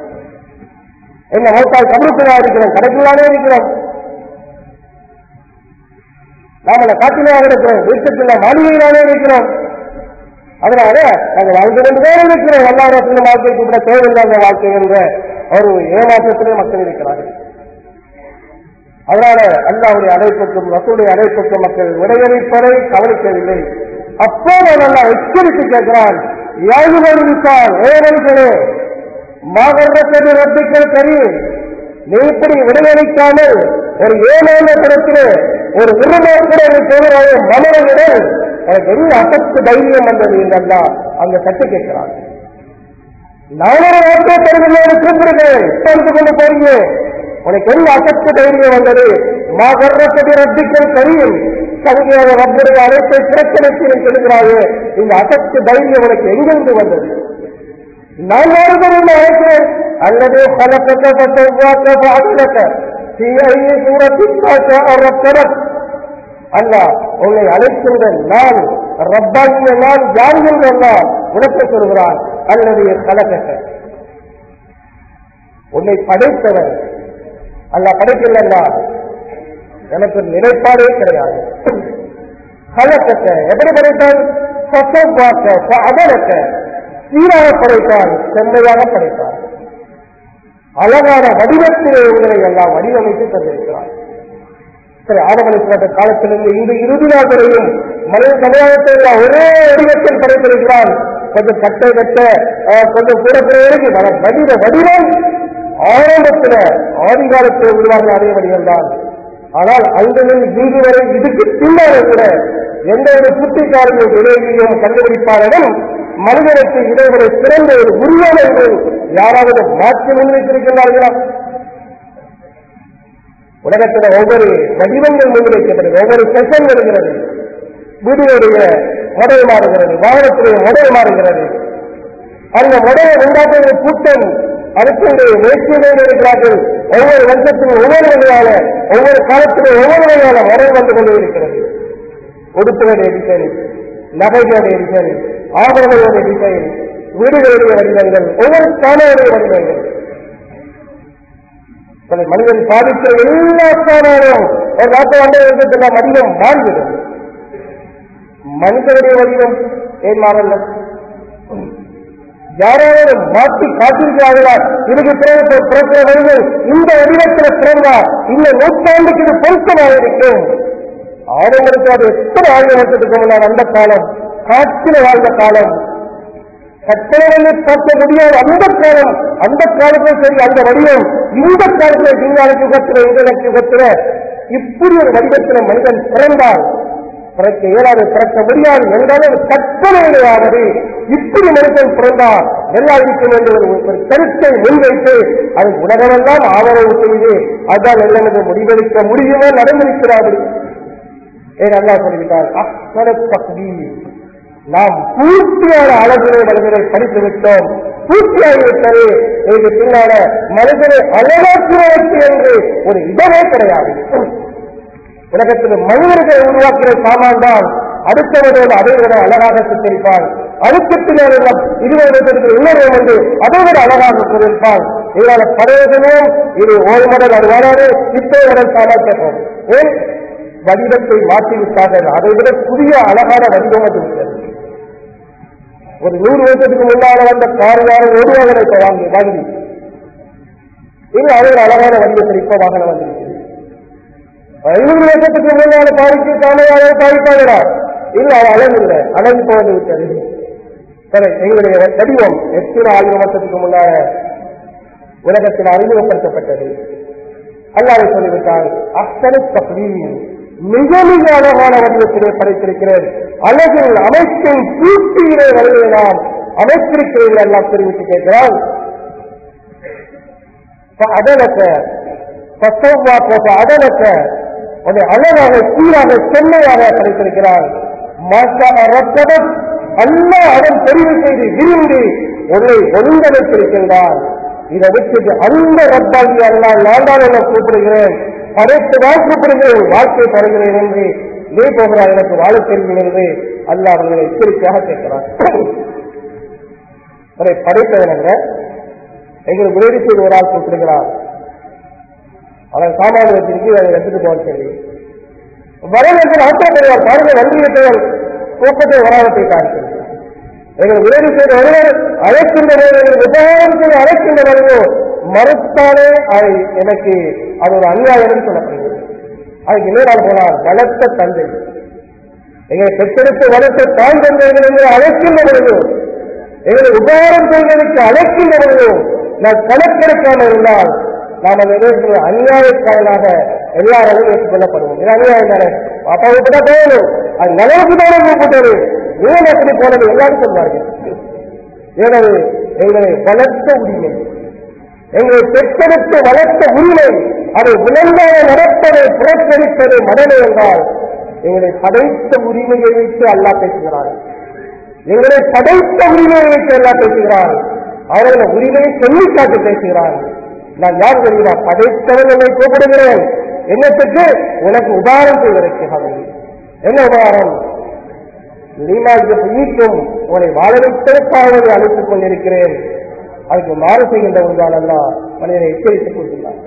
A: என்ன மௌத்தால் கபருக்குள்ளா இருக்கிறோம், கடைக்குள்ளானே இருக்கிறோம், நாம அந்த காட்டிலாக இருக்கிறோம், வீட்டுக்குள்ள மாளிகையிலானே இருக்கிறோம். அதனால நாங்கள் வாழ்ந்து கொண்டுதான் இருக்கிறோம். எல்லா ரசூலும் வாழ்க்கை கூப்பிட தேவையில்லாத வாழ்க்கை என்ற ஒரு ஏமாற்றத்திலே மக்கள் இருக்கிறார்கள். அதனால அல்லாஹ்வுடைய அழைப்புக்கும் ரசூலுடைய அழைப்புக்கும் மக்கள் விடையளிப்பதை கவனிக்கவில்லை. அப்போது நல்லா எச்சரித்து கேட்கிறான், யாயுவல்லாஹ் ஏவர்களே, மாகர்ரத்தது ரப்பிக்கல் கரீம், நீ இப்படி விடையளிக்காமல் ஒரு ஏழான தரத்திலே ஒரு உருமாக்குறதை போகிறாய மனதில் எனக்கு என்ன அசத்து தைரியம் வந்தது என்றெல்லாம் அந்த சட்டை கேட்கிறான். நானொரு வார்த்தை தருகிறேன், கூப்பிடுகிறேன், உட்கார்ந்து கொண்டு போறீங்க, உனக்கு என்ன அசத்து தைரியம் வந்தது? மாகர்ரத்தது ரப்பிக்கல் கரீம், சங்கையான ரப்புடைய அழைப்பை புறக்கணித்து சொல்கிறாயே, இந்த அசத்து தைரியம் உனக்கு எங்கிருந்து வந்தது? நான் யாருக்கும் அழைக்கிறேன், அல்லது அல்லாஹ் உன்னை அழைக்கின்ற நான் ரப்பாகிய நான் யாருங்கிற அல்லாஹ் உனக்கு சொல்கிறான், அல்லது கலக்கட்ட உன்னை படைத்தவன் அல்லாஹ் படைக்கலன்னா எனக்கு நிலைப்பாடே கிடையாது. கலக்கட்ட எப்படி படைத்தான்? அதற்க சீராக படைத்தான், செம்மையாக படைத்தான், அழகான வடிவத்திலே உங்களை எல்லாம் வடிவமைத்து தந்திருக்கிறார். சரி, ஆதம் அலைஹிஸ்ஸலாம் காலத்திலிருந்து இந்த இறுதி நாள் வரையும் மனித சமுதாயத்தை ஒரே வடிவத்தில் படைத்திருக்கிறான். கொஞ்சம் கட்டை கட்ட, கொஞ்சம் கூட வடிவ வடிவம் ஆரம்பத்தில் ஆதிகாலத்தில் உருவாக அதே வடிவம் தான். ஆனால் அங்கிருந்து இன்று வரை இதுக்கு பின்னாலே கூட எந்த ஒரு புத்திசாலியும் விளைவியும் கண்டுபிடிப்பாளரும் மனிதனுக்கு இடைவெளி சிறந்த ஒரு உருவம் என்று யாராவது மாற்றி முன்வைத்திருக்கிறார்களா? உலகத்தில் ஒவ்வொரு வடிவங்கள் முன்வைக்கப்படுகிறது, ஒவ்வொரு செஷன் வருகிறது, வீடுகளுடைய முறை மாறுகிறது, வாகனத்துடைய முறை மாறுகிறது. அந்த முறையை உண்டாக்குகிற கூட்டம் அதுக்கு முயற்சியில் இருக்கிறார்கள். ஒவ்வொரு வருஷத்திலும் ஒவ்வொரு வகையான, ஒவ்வொரு காலத்திலும் ஒவ்வொரு வகையான முறை வந்து கொண்டே இருக்கிறது. உடுப்புகளுடைய டிசைன், நகைகளுடைய டிசைன், ஆபரணங்களுடைய டிசைன், வீடுகளுடைய வடிவங்கள், ஒவ்வொரு ஸ்தானங்களுடைய வடிவங்கள். மனிதன் பாதிக்கிற எல்லா ஸ்தானம் ஒரு நாட்டு வந்ததெல்லாம் வடிவம் மாறிவிடும். மனிதனுடைய வடிவம் ஏன் மாறல? யாராவது மாற்றி காட்டிருக்கிறார்களா? இதுக்கு பிறகு இந்த வடிவத்தில் பிறந்தார், இந்த நூற்றாண்டுக்கு இது பொருத்தமாக இருக்கும். ஆடங்களுக்கு அது எத்தனை 1000 வருஷத்துக்கு முன்னால் அந்த காலம், காற்றில் வாழ்ந்த காலம், கட்டளை பார்க்க முடியாது அந்த காலம். அந்த காலத்தில் சரி அந்த வடிவம் இந்த காலத்தில் விஞ்ஞான யுகத்தில் இன்டர்நெட் யுகத்தில் இப்படி ஒரு வடிவத்தில் மனிதன் பிறந்தால் பிறக்க இயலாது, பிறக்க முடியாது என்றாலும் கட்டளையாவது இப்படி மனிதன் பிறந்தால் நல்லா இருக்கும் என்று ஒரு கருத்தை முன்வைத்து அது உலகமெல்லாம் ஆதரவு செய்து அதான் எல்லாம் என்று முடிவெடுக்க முடியுமோ நடந்திருக்கிறார்கள். ஏன் அல்லா சொல்லிவிட்டார், நாம் பூர்த்தியான அளவிலே மனிதரை படித்து விட்டோம், பூர்த்தியாகிவிட்டது. இதற்கு பின்னால மனிதனை அழகாக்குவதற்கு என்று ஒரு இடமே கிடையாது. உலகத்தில் மனிதர்களை உருவாக்கிற சாமான் தான் அடுத்தவரோடு அதை விட அழகாக சித்தரிப்பான். அடுத்த பின்னர் 20 வருடத்திற்கு இன்னொரு வந்து அதை விட அழகாக சித்தரிப்பான். இதனால பழையதும் இது ஒரு மடல் அது வராது, இப்போ உடல் சாமான் ஏன் வடிவத்தை மாற்றிவிட்டார்கள். அதை விட புதிய அழகான வடிவம் அது விட்டது. ஒரு 100 வருஷத்துக்கு முன்னால வந்த காரியாரம் ஒரு வாகனத்தை வாங்கி இது அது ஒரு அழகான வடிவத்தில் இப்ப வாகனம் வந்திருக்கு. 500 வருஷத்துக்கு முன்னால பாதிக்கு சாமையாக பாதிப்பாங்களா? இல்ல அது அழகு இல்லை, அழகு போவது விட்டது. சரி, எங்களுடைய வடிவம் எத்தனை 1000 வருஷத்துக்கு முன்னால உலகத்தில் அறிமுகப்படுத்தப்பட்டது. அல்லாஹ் சொல்லிவிட்டால் அஹ்சனு தக்வீம், மிக மிக அழகான வடிவத்திலே படைத்திருக்கிறேன், அழகில் அமைப்பின் பூர்த்தியிலே வரையை நாம் அமைத்திருக்கிறீர்கள் எல்லாம் தெரிவித்து கேட்கிறான். அதனக்க அதனக்க அதை அழகாக சீராக செம்மையாக படைத்திருக்கிறான். அல்ல அவன் தெரிவு செய்து விரும்பி உன்னை ஒழுங்கமைத்திருக்கின்றான். இதை விட்டு அந்த ரப்பாகி அல்லாஹ் நான் தான் என்ன கூப்பிடுகிறேன், படைத்துதான் கூப்பிடுகிறேன், வாழ்க்கை தருகிறேன் என்று நீ போகிறார், எனக்கு வாழ தெரியும் என்று அல்லாஹ் அவர்களை எச்சரிக்கையாக கேட்கிறார். அதை படைத்தவனங்க எங்களுக்கு உதவி செய்து ஒரு ஆள் கூப்பிடுகிறார். அவன் சாமான் வச்சிருக்கு, அதை எடுத்துட்டு போக சொல்லி வரவேற்று ஆத்திரப்படுவார். பாருங்க, நன்றியற்றவர் கூட்டத்தை வராத போயிட்டார். எங்களுக்கு உதவி செய்த ஒருவர் அழைக்கின்றவர், உபகாரம் செய்து அழைக்கின்றவர்களோ மறுத்தாலே அதை எனக்கு அது ஒரு அநியாயம் சொல்லப்படுகிறது. அதுக்கு இன்னொரு போனார், வளர்த்த தந்தை, எங்களை பெற்றெடுத்து வளர்த்த தாய் தந்தைகள் என்று அழைக்கின்றவர்களோ, எங்களை உபகாரம் செய்வதற்கு அழைக்கின்றவர்களோ நான் கணக்கெடுக்காமல் இருந்தால் நாம் அந்த அநியாயக்காரனாக எல்லாரும் ஏற்றுக்கொள்ளப்படுவோம். இது அநியாயம் தானே, அப்பா விட்டுட்டா போகணும், அது நிலவுக்கு தானே கூப்பிட்டது, ஏன் அப்படி போனது எல்லாரும் சொல்வார்கள். எனவே எங்களை வளர்த்த உரிமை, எங்களை பெற்றெடுத்து வளர்த்த உரிமை, அதை விளங்காக நடப்பதை புறக்கணிப்பது மனமே என்றால் எங்களை படைத்த உரிமையை வைத்து அல்லாஹ் பேசுகிறார். எங்களை படைத்த உரிமையை வைத்து எல்லாம் பேசுகிறார். அவர்களை உரிமையை சொல்லிக்காட்டு பேசுகிறார். நான் யார் தெரியுமா? படைத்தவன் என்னை கூப்பிடுகிறேன், என்னத்துக்கு? உனக்கு உதாரணம் செய்வதற்கு. என்ன உதாரணம்? நீக்கும் உன்னை வாழ வைப்பதற்காக அழைத்துக் கொண்டிருக்கிறேன். அதுக்கு மாறு செய்கின்ற ஒன்றால் அல்ல மனிதனை எச்சரித்துக் கொள்கிறார்.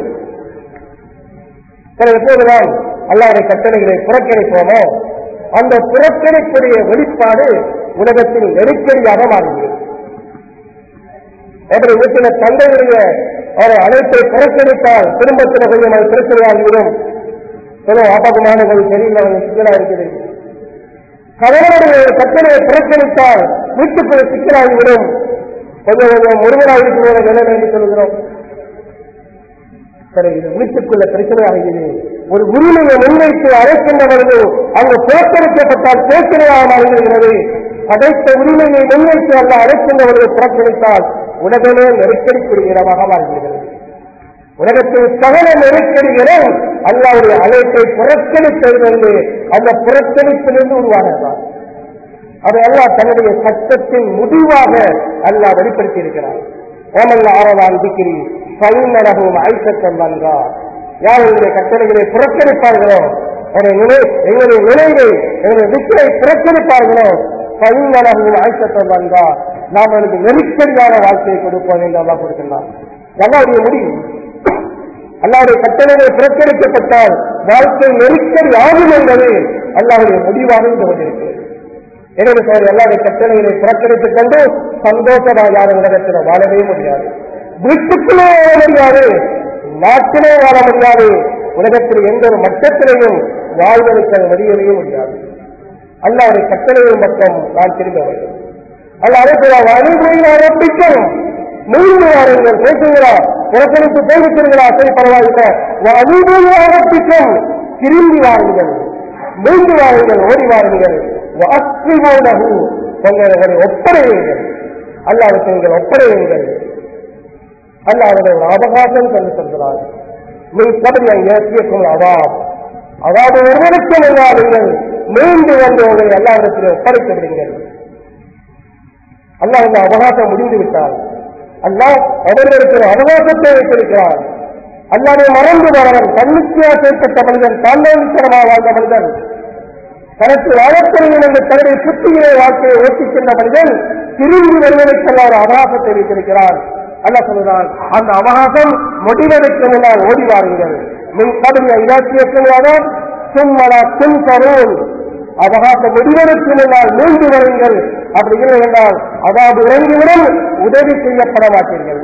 A: எப்போதுதான் அல்லாஹ்வுடைய கட்டளைகளை புறக்கணிப்போமோ அந்த புறக்கணிப்புடைய வெளிப்பாடு உலகத்தில் நெருக்கடியாக மாறுகிறது. எப்படி வீட்டில தந்தையுடைய ஒரு அழைப்பை புறக்கணித்தால் குடும்பத்தில் கொஞ்சம் அது பிரச்சனையாகிவிடும். ஆபகமானங்கள் சரியில்லாத சிக்கலா இருக்குது. கணவனுடைய கட்டளையை புறக்கணித்தால் வீட்டுக்குள்ள சிக்கலாகிவிடும். கொஞ்சம் கொஞ்சம் முருகனாக இருக்கிற நிலை என்று சொல்கிறோம். சரி, இது வீட்டுக்குள்ள பிரச்சனையாக இது. ஒரு உரிமையை முன்வைத்து அழைக்கின்ற பொழுது அங்கு புறக்கணிக்கப்பட்டால் பிரச்சனையாக மாறிவிடுகிறது. படைத்த உரிமையை முன்வைத்து அல்ல அழைக்கின்ற பொழுது புறக்கணித்தால் உலகமே நெருக்கடிக்குரிய இடமாக மாறிவிடுகிறது. உலகத்தில் சகல நெருக்கடிகளும் அல்லாவுடைய அழைப்பை புறக்கணித்ததிலிருந்து, அந்த புறக்கணிப்பிலிருந்து உருவானதுதான். அதை அல்லாஹ் தன்னுடைய சட்டத்தின் முடிவாக அல்லாஹ் வெளிப்படுத்தி இருக்கிறார். ஓமல்ல ஆரவான் திக்கிரி பைநரகும் ஐசத்தம் வந்தா, யார் எங்களுடைய கட்டளைகளை புறக்கணிப்பார்களோ, எங்களுடைய நினைவை எங்களுடைய திக்கரை புறக்கணிப்பார்களோ, பைநரகும் ஐசத்தம் வந்தா, நாம் அவனுக்கு நெருக்கடியான வாழ்க்கையை கொடுப்போம் என்று அல்லாஹ் கொடுக்கின்றார். அல்லாவுடைய முடிவு. அல்லாவுடைய கட்டளைகள் புறக்கணிக்கப்பட்டால் வாழ்க்கை நெருக்கடி ஆகும் என்பது அல்லாவுடைய முடிவாக இருந்து கொண்டிருக்கிறது. எனவே சார், எல்லாருடைய கட்டளைகளை புறக்கணித்துக் கொண்டு சந்தோஷமாக யாரும் உலகத்தில் வாழவே முடியாது. வீட்டுக்குள்ளே வாழ முடியாது, நாட்டிலே வாழ முடியாது, உலகத்தில் எந்த ஒரு மட்டத்திலையும் வாழ்வதற்கு வெளியேறவே முடியாது. அல்லாவுடைய கட்டளையின் பக்கம் நான் திரும்ப வேண்டும். அல்ல அழைக்கிறார், அனுமதியை ஆரம்பிக்கும் மூன்று வாரங்கள் பேசுகிறா, புறக்கணித்து பேசிக்கிறீங்களா, சரி பரவாயில்லை, அனுமதியை ஆரம்பிக்கும் திரும்பி வாருங்கள், மூன்று வாருங்கள், ஓடி வாருங்கள், உங்களை ஒப்படையுங்கள், அல்லாவுக்கு நீங்கள் ஒப்படையுங்கள். அல்லாவுடைய அவகாசம் கொண்டு சொல்கிறார். அதாவது ஒருவருக்கு நீங்கள் மீண்டு வந்து உங்களை எல்லாவிடத்திலே ஒப்படைத்து விடுங்கள். அல்லாஹ் இந்த அவகாசம் முடிந்து விட்டால் அல்லாஹ் அவர்களுக்கு அவகாசத்தை வைத்திருக்கிறார். அல்லாஹ்வை மறந்து வரவன், தன்னிச்சையாக செயல்பட்ட மனிதன், தாண்டோலித்தனமாக வாழ்ந்த மனிதன், தனக்கு வாழத்தொழில் என்ற தன்னுடைய சுத்தியிலே வாழ்க்கையை ஓட்டிச் மனிதன் திரும்பி வருவதற்கெல்லாம் ஒரு அவகாசத்தை வைத்திருக்கிறார். அல்லாஹ் சொல்கிறான், அந்த அவகாசம் முடிவதற்கு முன்னால் ஓடி வாருங்கள். மின் கடுமைய இலட்சியமாக சும்மலா சும் தரும், அவகாசம் முடிவதற்கு முன்னால் மீண்டு வருங்கள். அப்படி இல்லை என்றால் அதாவது இறங்கிவிடும், உதவி செய்யப்பட மாட்டீர்கள்.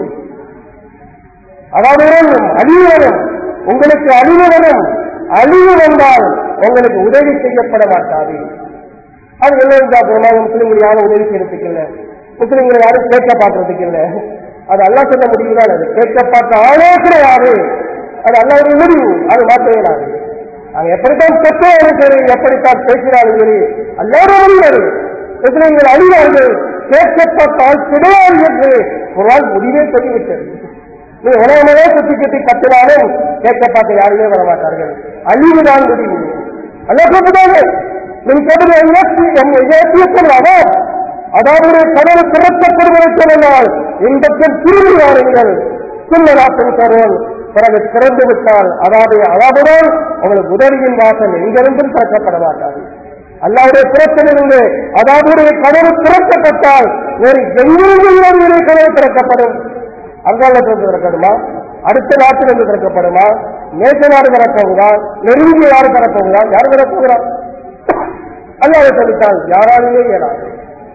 A: அதாவது இறங்கும், அழிவு வரும், உங்களுக்கு அழிவு வரும். அழிவு வந்தால் உங்களுக்கு உதவி செய்யப்பட மாட்டாது. அது என்ன, முஸ்லிம்கள் யாரும் உதவி செய்யறதுக்கு இல்லை, முஸ்லிம்களை யாரும் கேட்க பார்க்கறதுக்கு இல்லை. அது அல்லாஹ் சொல்ல முடியுதான். அது கேட்க பார்த்த ஆளே கிடையாது. அது அல்லாஹ்வுடைய முடிவு, அது மாற்றாது. அது எப்படித்தான் பெற்றாலும் சரி, எப்படித்தான் பேசினாலும் சரி, எல்லாரும் முடியாது. முஸ்லிம்கள் அழிவார்கள், கேட்கப்பட்டால் கிடையாது என்று ஒரு நாள் முடிவே சொல்லிவிட்டது. நீ உலகமே சுத்தி சுத்தி கத்தினாலும் கேட்கப்பட்ட யாருமே வரமாட்டார்கள். அழிவுதான் முடிவு. அல்ல சொல்லுதாங்க, நீ சொல்லுவாங்க. அதாவது கடவுள் திறக்கப்படுவதற்கு சொன்னால் இன்பத்தில் திரும்பி வாருங்கள், சுண்ணராசன் தருவல் பிறகு திறந்து விட்டால் அதாவதுதான் உங்களுக்கு உதவியின் வாசல் எங்கிருந்தும் திறக்கப்பட மாட்டாது. அல்லாவுடைய திறப்பிலிருந்து அதாவது கடவுள் திறக்கப்பட்டால் வேறு எங்கிருந்து கடவுள் திறக்கப்படும். அங்காளத்திலிருந்து திறக்கப்படுமா, அடுத்த நாட்டிலிருந்து திறக்கப்படுமா, நேச நாடு திறப்போகுதா, நெருங்கிய நாடு திறப்போகுதா, யார் திறப்போகிறார்? அல்லாவை சொல்லிட்டால் யாராலுமே இயலாது.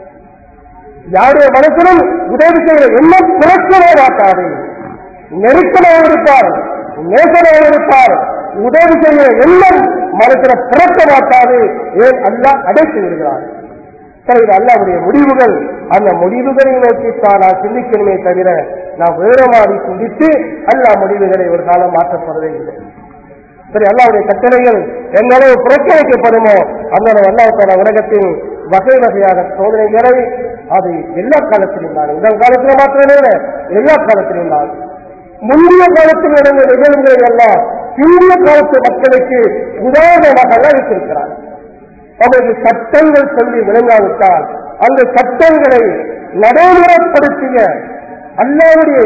A: யாருடைய மனசிலும் உதவி செய்ய எண்ணம் திறக்கவே மாட்டாது. நெருக்கமாக இருப்பார், நேசமாக இருப்பார், உதவி செய்ய எண்ணம் மனசில் பிறக்க மாட்டாது. ஏன் அல்லாஹ் அடைத்து விடுகிறார். சரி, அல்லாஹ்வுடைய முடிவுகள், அந்த முடிவுகளை நோக்கித்தான் நான் சிந்திக்கணுமே தவிர நான் வேறமாடி சிந்தித்து அல்லாஹ் முடிவுகளை ஒரு காலம் மாற்றப்படுவதே இல்லை. சரி, அல்லாஹ்வுடைய கட்டளைகள் எந்த அளவு புறக்கணிக்கப்படுமோ அந்த அல்லாஹ் உலகத்தின் வகை வகையான சோதனைகளை அது எல்லா காலத்திலும் தான், இந்த காலத்தில் மாத்திரமே இல்லை, எல்லா காலத்திலும் தான். முந்தைய காலத்தில் நடந்த நிகழ்வுகளை எல்லாம் இந்திய காலத்து மக்களுக்கு உதாரணமாக வைத்திருக்கிறார். அவருக்கு சட்டங்கள் சொல்லி விளங்காவிட்டால் அந்த சட்டங்களை நடைமுறைப்படுத்திய அல்லாஹ்வுடைய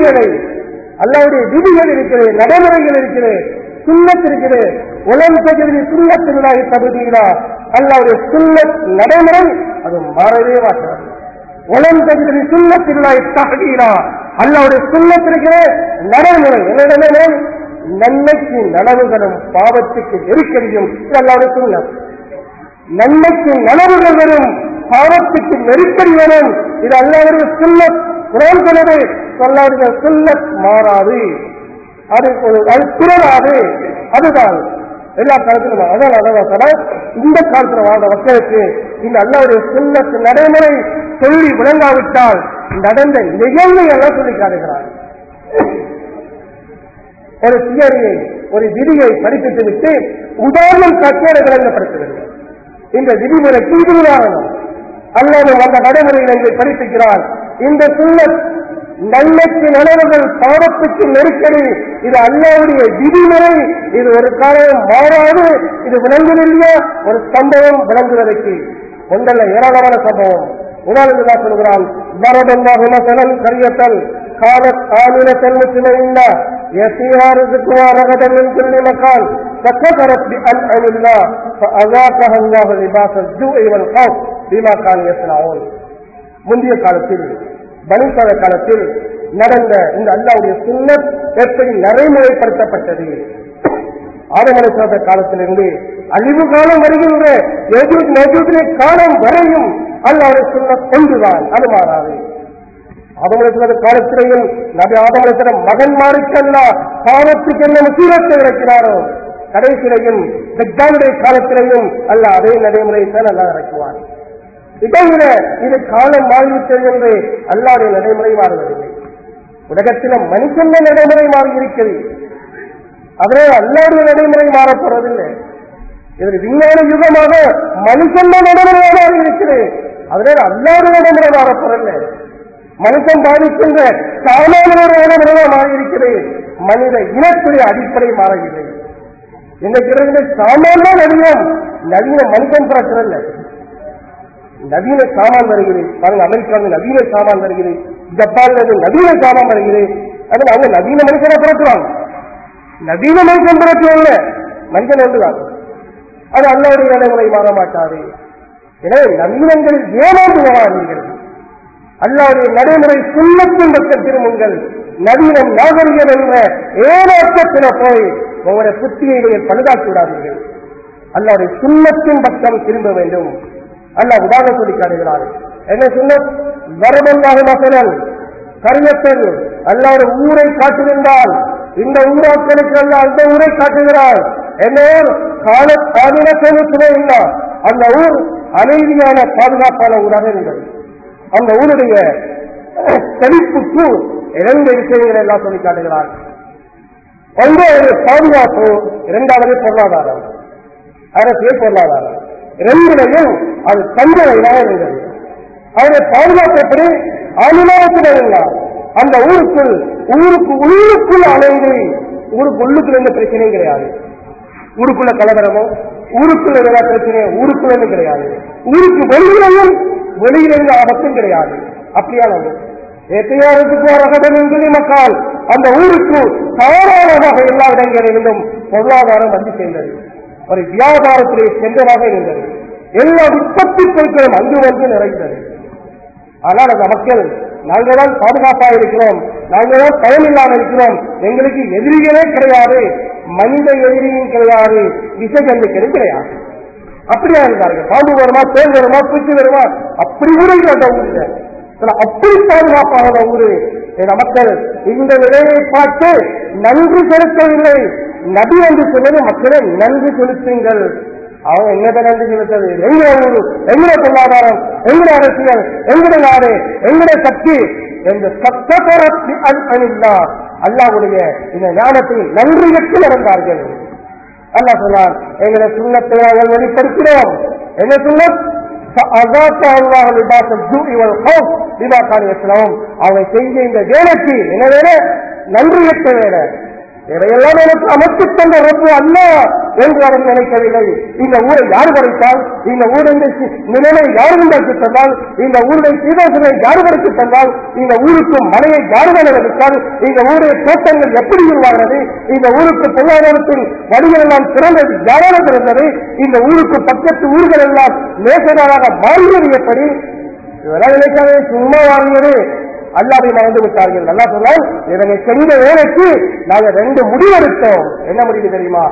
A: விதிகள் இருக்கிறது, நடைமுறைகள் இருக்கிறது, சுன்னத் இருக்கிறது. உலக பகுதி சுன்னத்தினுடைய தகுதியிலா அல்லாஹ்வுடைய சுன்னத் நடைமுறை அது மாறவே மாட்டாது. உலக பகுதி சுன்னத்தினுடைய தகுதியிலா அல்லாஹ்வுடைய சுன்னத் இருக்கிற நடைமுறை என்ன, நன்மைக்கு நனவுகளும் பாவத்துக்கு நெருக்கடியும் அல்லாஹ்வுடைய சுன்னத். நன்மைக்கு நனவுகள் வரும், பாவத்துக்கு நெருக்கடி வரும், இது அல்லாஹ்வுடைய சுன்னத். குர்ஆன் சொல்லுது, அல்லாஹ்வுடைய சுன்னத் மாறாது, அது பிறராது. அதுதான் எல்லா காலத்திலும். அதான் இந்த காலத்தில் வாழ்ந்த மக்களுக்கு இந்த அல்லாஹ்வுடைய சுன்னத் நடைமுறை சொல்லி விளங்காவிட்டால் நடந்த நிகழ்வை எல்லாம் சொல்லி காட்டுகிறார். ஒரு தியரியை, ஒரு விதியை படிப்பித்து விட்டு உதாரணம் காட்சியை விளங்கப்படுத்துகிறது. இந்த விதிமுறைக்கு இது உதாரணம். அல்லது அந்த நடைமுறையில் எங்களை படிப்பிக்கிறார். இந்த சுன்னத் நன்மைக்கு நிலவுகள் பாவத்துக்கு நெருக்கடி, இது அல்லாவுடைய விதிமுறை, இது ஒரு காலம் மாறாது. இது விளங்குவதில்லையா? ஒரு சம்பவம் விளங்குவதற்கு ஒன்றல்ல, ஏராளமான சம்பவம். உதாரணமாக சொல்கிறான், வரதல்லாஹு கரியத்தல் காலத் ஆமினத்தல் முஸ்லிமின்னா يسيرها رزقها رغدا من كل مكان فكفرت بأنعم الله فأذاقها الله لباس الجوع والخوف بما كانوا يصنعون. முந்தைய காலத்தில், பனிக்கால காலத்தில் நடந்த இந்த அல்லாஹ்வுடைய சுன்னத் எப்படி நடைமுறைப்படுத்தப்பட்டது? ஆதம் அலைஹிஸ்ஸலாம் காலத்திலிருந்து அழிவு காலம் வருகின்ற காலம் வரையும் அல்லாஹ்வுடைய சுன்னத் ஒன்றுதான், அது மாறாது. ஆதம் அலைஹிஸ்ஸலாம் காலத்திலேயும் நபி ஆதம் அலைஹிஸ்ஸலாம் மகன்மாருக்கு அல்லாஹ் பாவத்துக்கு என்ன முசீபத்தை இறக்கினாரோ, கடைசியிலையும் தஜ்ஜாலுடைய காலத்திலேயும் அல்லாஹ் அதே நடைமுறையை தான் அல்லாஹ் இறக்குவார். இதைவிட இது காலம் மாறிவிட்டது என்று அல்லாஹ்வுடைய நடைமுறை மாறுவதில்லை. உலகத்தில மனுஷன் நடைமுறை மாறி இருக்கிறது, அதே அல்லாஹ்வுடைய நடைமுறை மாறப்போறதில்லை. இது விஞ்ஞான யுகமாக மனுஷன் நடைமுறையாக மாறி இருக்கிறது, அதே அல்லாஹ்வுடைய நடைமுறை மாறப்போறதில்லை. மனுஷன் பாதிக்கின்ற சாமானியனுடைய நடைமுறை மாறி இருக்கிறது, மனித இனத்துடைய அடிப்படை மாறவில்லை. இன்னைக்கு சாமானிய நவீன மனுஷன் பிறக்கிறல்ல, நவீன சாமான் வருகிறது. பாருங்க, அமெரிக்காவில் நவீன சாமான் வருகிறது, ஜப்பான்ல நவீன சாமான் வருகிறது. அதில் அவங்க நவீன மனுஷனை பிறக்குவாங்க, நவீன மனுஷன் பிறக்கல, மனுஷன் ஒன்றுதான். அது அல்லாஹ்வுடைய நடைமுறை மாற மாட்டாது. எனவே நவீனங்களில் ஏமாந்து போவார்கள். அல்லாஹ்வுடைய நடைமுறை சுன்னத்தின் பக்கம் திரும்புங்கள். நவீனம் நாகரிகம் என்ற ஏமாற்றத்தில போய் உங்களுடைய புத்தியை பழுதாக்கி விடாதீர்கள். அல்லாஹ்வுடைய சுன்னத்தின் பக்கம் திரும்ப வேண்டும். அல்லாஹ் உதாரணம் சொல்லி காட்டுகிறார். என்ன சுன்னத்? வரதல்லாஹு மஸலன் கரியத்தல், அல்லாஹ் ஒரு ஊரை காட்டுகின்றால் இந்த ஊராக்களுக்கு அல்லாஹ் அந்த ஊரை காட்டுகிறார். என்ன ஊர்? காலத் ஆமினத்தல் முஸ்லிமின்னா, அந்த ஊர் அமைதியான பாதுகாப்பான ஊராக இருந்தது. அந்த ஊருடைய செழிப்புக்கு இரண்டு விஷயங்களை எல்லாம் சொல்லி காட்டுகிறார். ஒன்று பாதுகாப்பு, இரண்டாவது பொருளாதாரம், அரசியல் பொருளாதாரம். இரண்டிலையும் அது தன்மையாக இருந்தது. அவருடைய பாதுகாப்பு எப்படி? ஆமினாவத்தில் இருந்தார். அந்த உள்ளுக்குள் அலைந்து, ஊருக்கு உள்ளுக்குள்ள எந்த பிரச்சனையும் கிடையாது. ஊருக்குள்ள கலவரமோ, ஊருக்குள்ள ஏதாவது பிரச்சனையோ ஊருக்குள்ள கிடையாது. ஊருக்கு வெளியிலிருந்து ஆபத்தும் கிடையாது. அப்படியான மக்கள் அந்த ஊருக்கு சாதாரணமாக எல்லா இடங்களிலிருந்தும் பொருளாதாரம் வந்து சேர்ந்தது. ஒரு வியாபாரத்திலே சென்றதாக இருந்தது. எல்லா உற்பத்தி பொருட்களும் அங்கு வந்து நிறைந்தது. ஆனால் அந்த மக்கள், நாங்கள் தான் பாதுகாப்பாக இருக்கிறோம், நாங்கள் தான் பயன் இல்லாமல் இருக்கிறோம், எங்களுக்கு எதிரிகளே கிடையாது, மனித எதிரியும் கிடையாது, விஷஜந்துக்களும் கிடையாது. அப்படியா இருந்தார்கள். பாம்பு வருமா, தேல் வருமா, பூச்சி வருமா, அப்படி ஊரில் அந்த ஊர்ல அப்படி பாதுகாப்பாக ஊரு. மக்கள் இந்த நிலையை பார்த்து நன்றி செலுத்தவில்லை. நபி என்று சொன்னது மக்களை நன்றி செலுத்துங்கள். அவங்க என்ன நன்றி செலுத்தது? எங்க ஊரு, எங்களுடைய பொருளாதாரம், எங்களுடைய அரசியல், எங்களுடைய நாடு, எங்களுடைய சக்தி என்று சத்தரத்தி அல்அனில்லா, அல்லாஹ்வுடைய இந்த ஞானத்தை நன்றி கட்டி நடந்தார்கள். அல்லாஹ் சொன்னார், எங்களுடைய சுன்னத்தை நாங்கள் வெளிப்படுத்தினோம். என்ன சுன்னத்? அவங்க செஞ்ச இந்த வேலைக்கு என்ன வேற? நன்றி கட்ட வேலை. இதையெல்லாம் எனக்கு அமைத்து தந்த ரப்பு அல்ல என்று அவர் நினைக்கவில்லை. இந்த ஊரை யார் படைத்தால், இந்த ஊருடைய நிலையை யார் உண்டாக்கி தந்தால், இந்த ஊருடைய சீதோசனை யார் படைத்து தந்தால், இந்த ஊருக்கு மழையை யார் விளைவித்தால், இந்த ஊருடைய தோட்டங்கள் எப்படி உருவாகிறது, இந்த ஊருக்கு பொருளாதாரத்தின் வழிகள் எல்லாம் திறந்தது யாரால திறந்தது, இந்த ஊருக்கு பக்கத்து ஊர்கள் எல்லாம் நேசராக மாறியது எப்படி? இதெல்லாம் நினைக்காதே, சும்மா வாழ்ந்தது. அல்லாஹ்வை மறந்து விட்டார்கள். அல்லாஹ் சொன்னால், இதனை செஞ்ச வேலைக்கு நாங்கள் ரெண்டு முடிவெடுத்தோம். என்ன முடிவு தெரியுமா?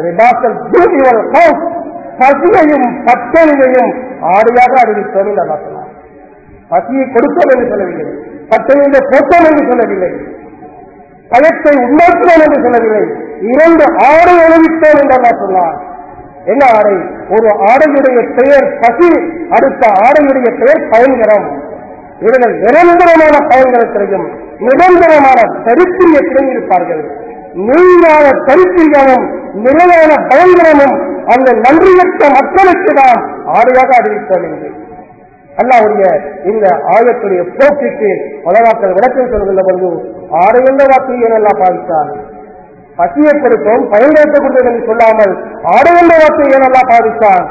A: பசியையும் பட்டணியையும் ஆடையாக அறிவித்தோம் என்று அல்லாஹ் சொன்னார். பசியை கொடுத்தோம் என்று சொல்லவில்லை, பட்டணியை போட்டோம் என்று சொல்லவில்லை, பயத்தை உண்டாக்குவோம் என்று சொல்லவில்லை, இரண்டு ஆடை அறிவித்தோம் என்று அல்லாஹ் சொன்னார். என்ன ஆடை? ஒரு ஆடையுடைய பெயர் பசி, அடுத்த ஆடையுடைய பெயர் பயங்கரம். இவர்கள் நிரந்தரமான பயங்கரத்திலையும் நிரந்தரமான தரித்திரியத்திலையும் இருப்பார்கள். நீங்காத தரித்திரமும் நிலையான பயங்கரமும் அந்த நன்றியற்ற மக்களுக்கு நாம் ஆடையாக அறிவித்தோம் என்று அல்லாஹ்வுடைய இந்த ஆயத்துடைய போக்கிற்கு உலகாக்கள் விளக்கம் சொல்கின்ற பொழுது ஆடை என்ற வார்த்தையை நல்லா பாதித்தார். பசியை கொடுத்தோம் பயன்படுத்தக்கூடாது என்று சொல்லாமல் ஆடை என்ற வார்த்தையை நல்லா பாதித்தான்.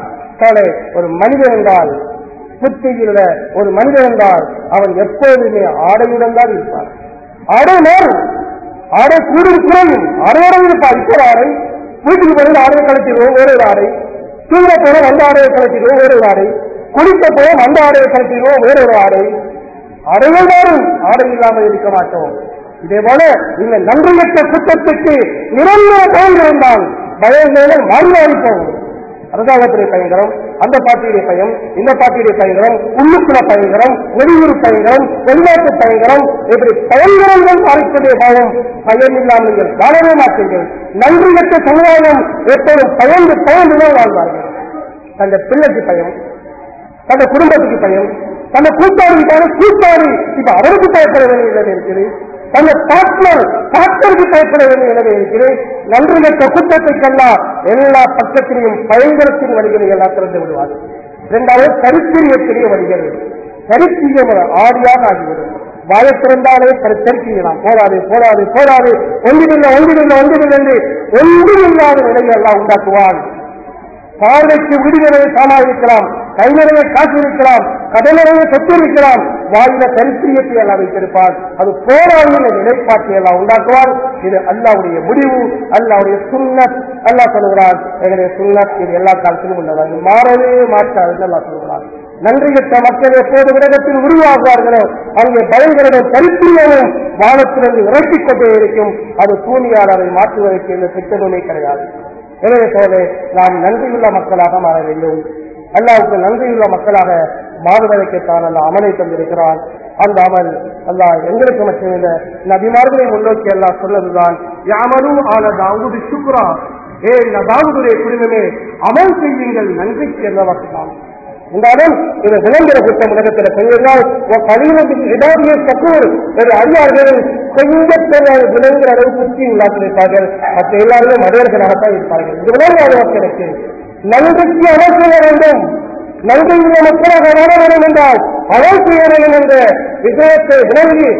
A: ஒரு மனிதன் என்றால் புத்தியுள்ள ஒரு மனிதன் என்றால் அவன் எப்போதுமே ஆடையுடன் தான் இருப்பார். ஆடை மாறும், ஆடை கூடும் குறையும், ஆடையோடு இருப்பார். இப்போ ஆடை வீட்டுக்கு போய் ஆடையை கழிச்சிடுவோம், வேறு ஒரு ஆடை. தூங்க போய் அந்த ஆடையை கழிச்சிடுவோம், வேறு ஒரு ஆடை. குளிக்க போய் அந்த ஆடையை கழிச்சிடுவோம், வேறு ஒரு ஆடை. ஆடைகள் மாறும், ஆடை இல்லாமல் இருக்க மாட்டோம். இதே போல இந்த நன்றியற்ற குற்றத்துக்கு நிரந்தர பயன் இருந்தால் பயங்கள் மாறி போகும். அரசாங்கத்துடைய பயங்கரம், அந்த பாட்டியுடைய பயம், இந்த பாட்டியுடைய பயங்கரம், உள்ளுக்குள்ள பயங்கரம், வெளியூர் பயங்கரம், வெளிநாட்டு பயங்கரம், இப்படி பயங்கரங்கள் மாறிக்கொண்டே போகும். பயம் இல்லாமல் நீங்கள் வாழவே மாட்டீர்கள். நன்றியற்ற சமுதாயம் எப்போதும் பயந்து பயந்துதான் வாழ்வார்கள். தந்த பிள்ளைக்கு பயம், தந்த குடும்பத்துக்கு பயம், தந்த கூட்டாளிக்கான கூட்டாளி இப்ப அவருக்கு பயப்பட வேண்டியது இருக்குது. தந்த பார்ட்னருக்கு பயப்பட வேண்டிய நிலை இருக்கிறது. நன்றியற்ற குற்றத்தைக்கெல்லாம் எல்லா பக்கத்திலையும் பயங்கரத்தின் வழிகளை எல்லாம் திறந்து விடுவார்கள். இரண்டாவது கருத்திரியத்திலே வழிகள், கருத்தியம் ஆடியாக ஆகிவிடும். வாயை திறந்தாலே தெரிவிக்கலாம், போராது போராது போராது, ஒன்றிலில்லை ஒன்றிலில்லை ஒன்றிலில்லை என்று ஒன்றுமில்லாத நிலையை எல்லாம் உண்டாக்குவான். பார்வைக்கு விடுதலை சமாளிக்கலாம், கை நிறைய காசு இருக்கலாம், கடல் நிறைய சொத்து இருக்கலாம், வாயில சரித்திரியத்தை எல்லாம் வைத்திருப்பார். அது போராடின நிலைப்பாட்டை எல்லாம் உண்டாக்குவார். இது அல்லாஹ்வுடைய முடிவு, அல்லாஹ்வுடைய சுன்னத். அல்லாஹ் சொல்கிறார், எங்களுடைய சுன்னத் இது எல்லா காலத்திலும் உள்ளது, அது மாறவே மாற்றாது. அல்லாஹ் சொல்கிறார், நன்றியற்ற மக்கள் எப்போது உலகத்தில் உருவாகுவார்களோ அங்கே பயங்கரமும் சரித்திரியமும் வானத்திலிருந்து இறக்கிக் கொண்டே இருக்கும். அது பூமியால் அதை மாற்றுவதற்கு எந்த திட்டமுமே கிடையாது. எனவே சோதனை நாம் நன்றியுள்ள மக்களாக மாற வேண்டும். அல்லாஹ்வுக்கு நன்றியுள்ள மக்களாக மாறுவதற்குத்தான் அல்லாஹ் அமலை தந்திருக்கிறான். அந்த அமல் அல்லாஹ் எங்களுக்கு மட்டும் இல்லை, நபிமார்களை முன்னோக்கி அல்லாஹ் சொன்னதுதான், யாமலு ஆன தாவூது சுக்ரா, தாவூதுடைய குடும்பமே அமல் செய்யுங்கள் நன்றிக்கு என்ற வாக்குதான். இருந்தாலும் இது விளங்குற குற்றம் உலகத்தில் பெண்கள் கலிமத்தின் சக்கூர் அறியார்கள் கொஞ்சம் விளங்குற அளவு புத்தி உள்ளாக்கியிருப்பார்கள். மற்ற எல்லாருமே மனிதர்களாகத்தான் இருப்பார்கள். இது விளங்காத மக்களுக்கு நன்றிக்கு அமல் செய்ய வேண்டும், நன்றியுள்ள மக்களாக வாழ வேண்டும் என்றால் அமல் செய்ய வேண்டும் என்ற விஷயத்தை விளங்கி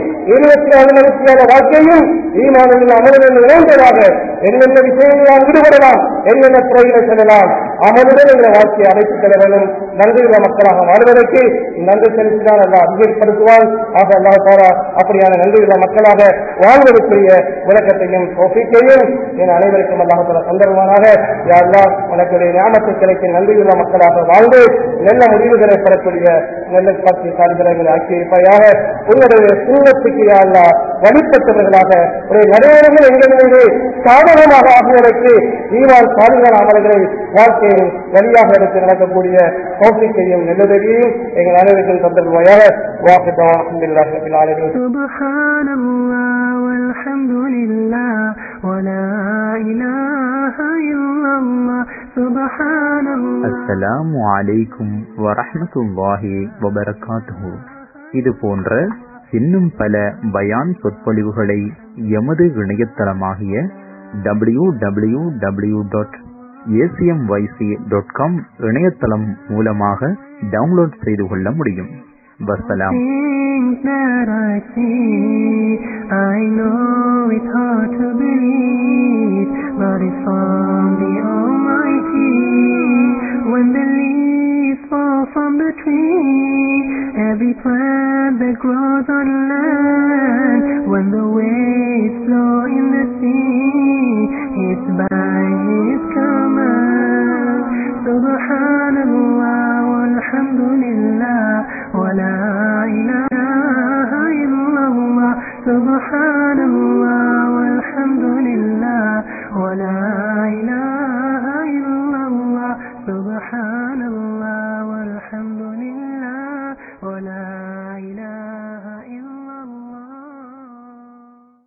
A: 24 மணிக்கான வாழ்க்கையும் ஈமானில் அமலுடன் இணைந்ததாக என்னென்ன விஷயங்களால் விடுபடலாம், என்னென்ன துறைகளை செல்லலாம், அமலுடன் இந்த வாழ்க்கையை அமைத்துக் கொள்ள வேண்டும். நன்றியுள்ள மக்களாக வாழ்வதற்கு நன்றி செலுத்தினால் அல்ல அதிகப்படுத்துவான். ஆக அல்லாஹ் தஆலா அப்படியான நன்றியுள்ள மக்களாக வாழ்வதற்குரிய விளக்கத்தையும் தௌஃபீக்கையும் என் அனைவருக்கும் அல்லாஹ் தஆலா தந்தருவானாக. யா அல்லாஹ் உனக்குடைய நியாமத்து கிடைக்கும் நன்றியுள்ள மக்களாக வாழ்ந்து நல்ல முடிவுகளை பெறக்கூடிய நல்ல காட்சி சார்பிறங்களை ஆக்கியிருப்பாயாக. உங்களுடைய சுன்னத்துக்கு யா அல்லாஹ் வழிபட்டவர்களாக ஒரு நடைமுறைகள் எங்களிலிருந்து சாதகமாக ஆகுவதற்கு ஈமான் சாதகமான அமல்களை வாழ்க்கையில் வழியாக எடுத்து நடக்கக்கூடிய தௌஃபீக்கையும் நல்லதையும் எங்கள் அனைவருக்கும் தந்தருவாயாக. வாஹிதா அல்ஹம்துலில்லாஹி ரப்பில் ஆலமீன்.
B: சுப்ஹானல்லாஹ் வல்ஹம்துலில்லாஹ் வலா இலாஹா இல்லல்லாஹ் சுப்ஹானல்லாஹ். அஸ்ஸலாமு அலைக்கும் வரஹ்மத்துல்லாஹி வபரகாத்துஹு. இது போன்ற இன்னும் பல பயான் சொற்பொழிவுகளை எமது இணையதளமாகிய www.acmyc.com இணையதளம் மூலமாக டவுன்லோட் செய்து கொள்ள முடியும். வஸ்ஸலாம். Fall from the tree, every plant that grows on land, when the waves flow in the sea, it's by His command. Subhanallah walhamdulillah wa la ilaha illallah. Subhanallah.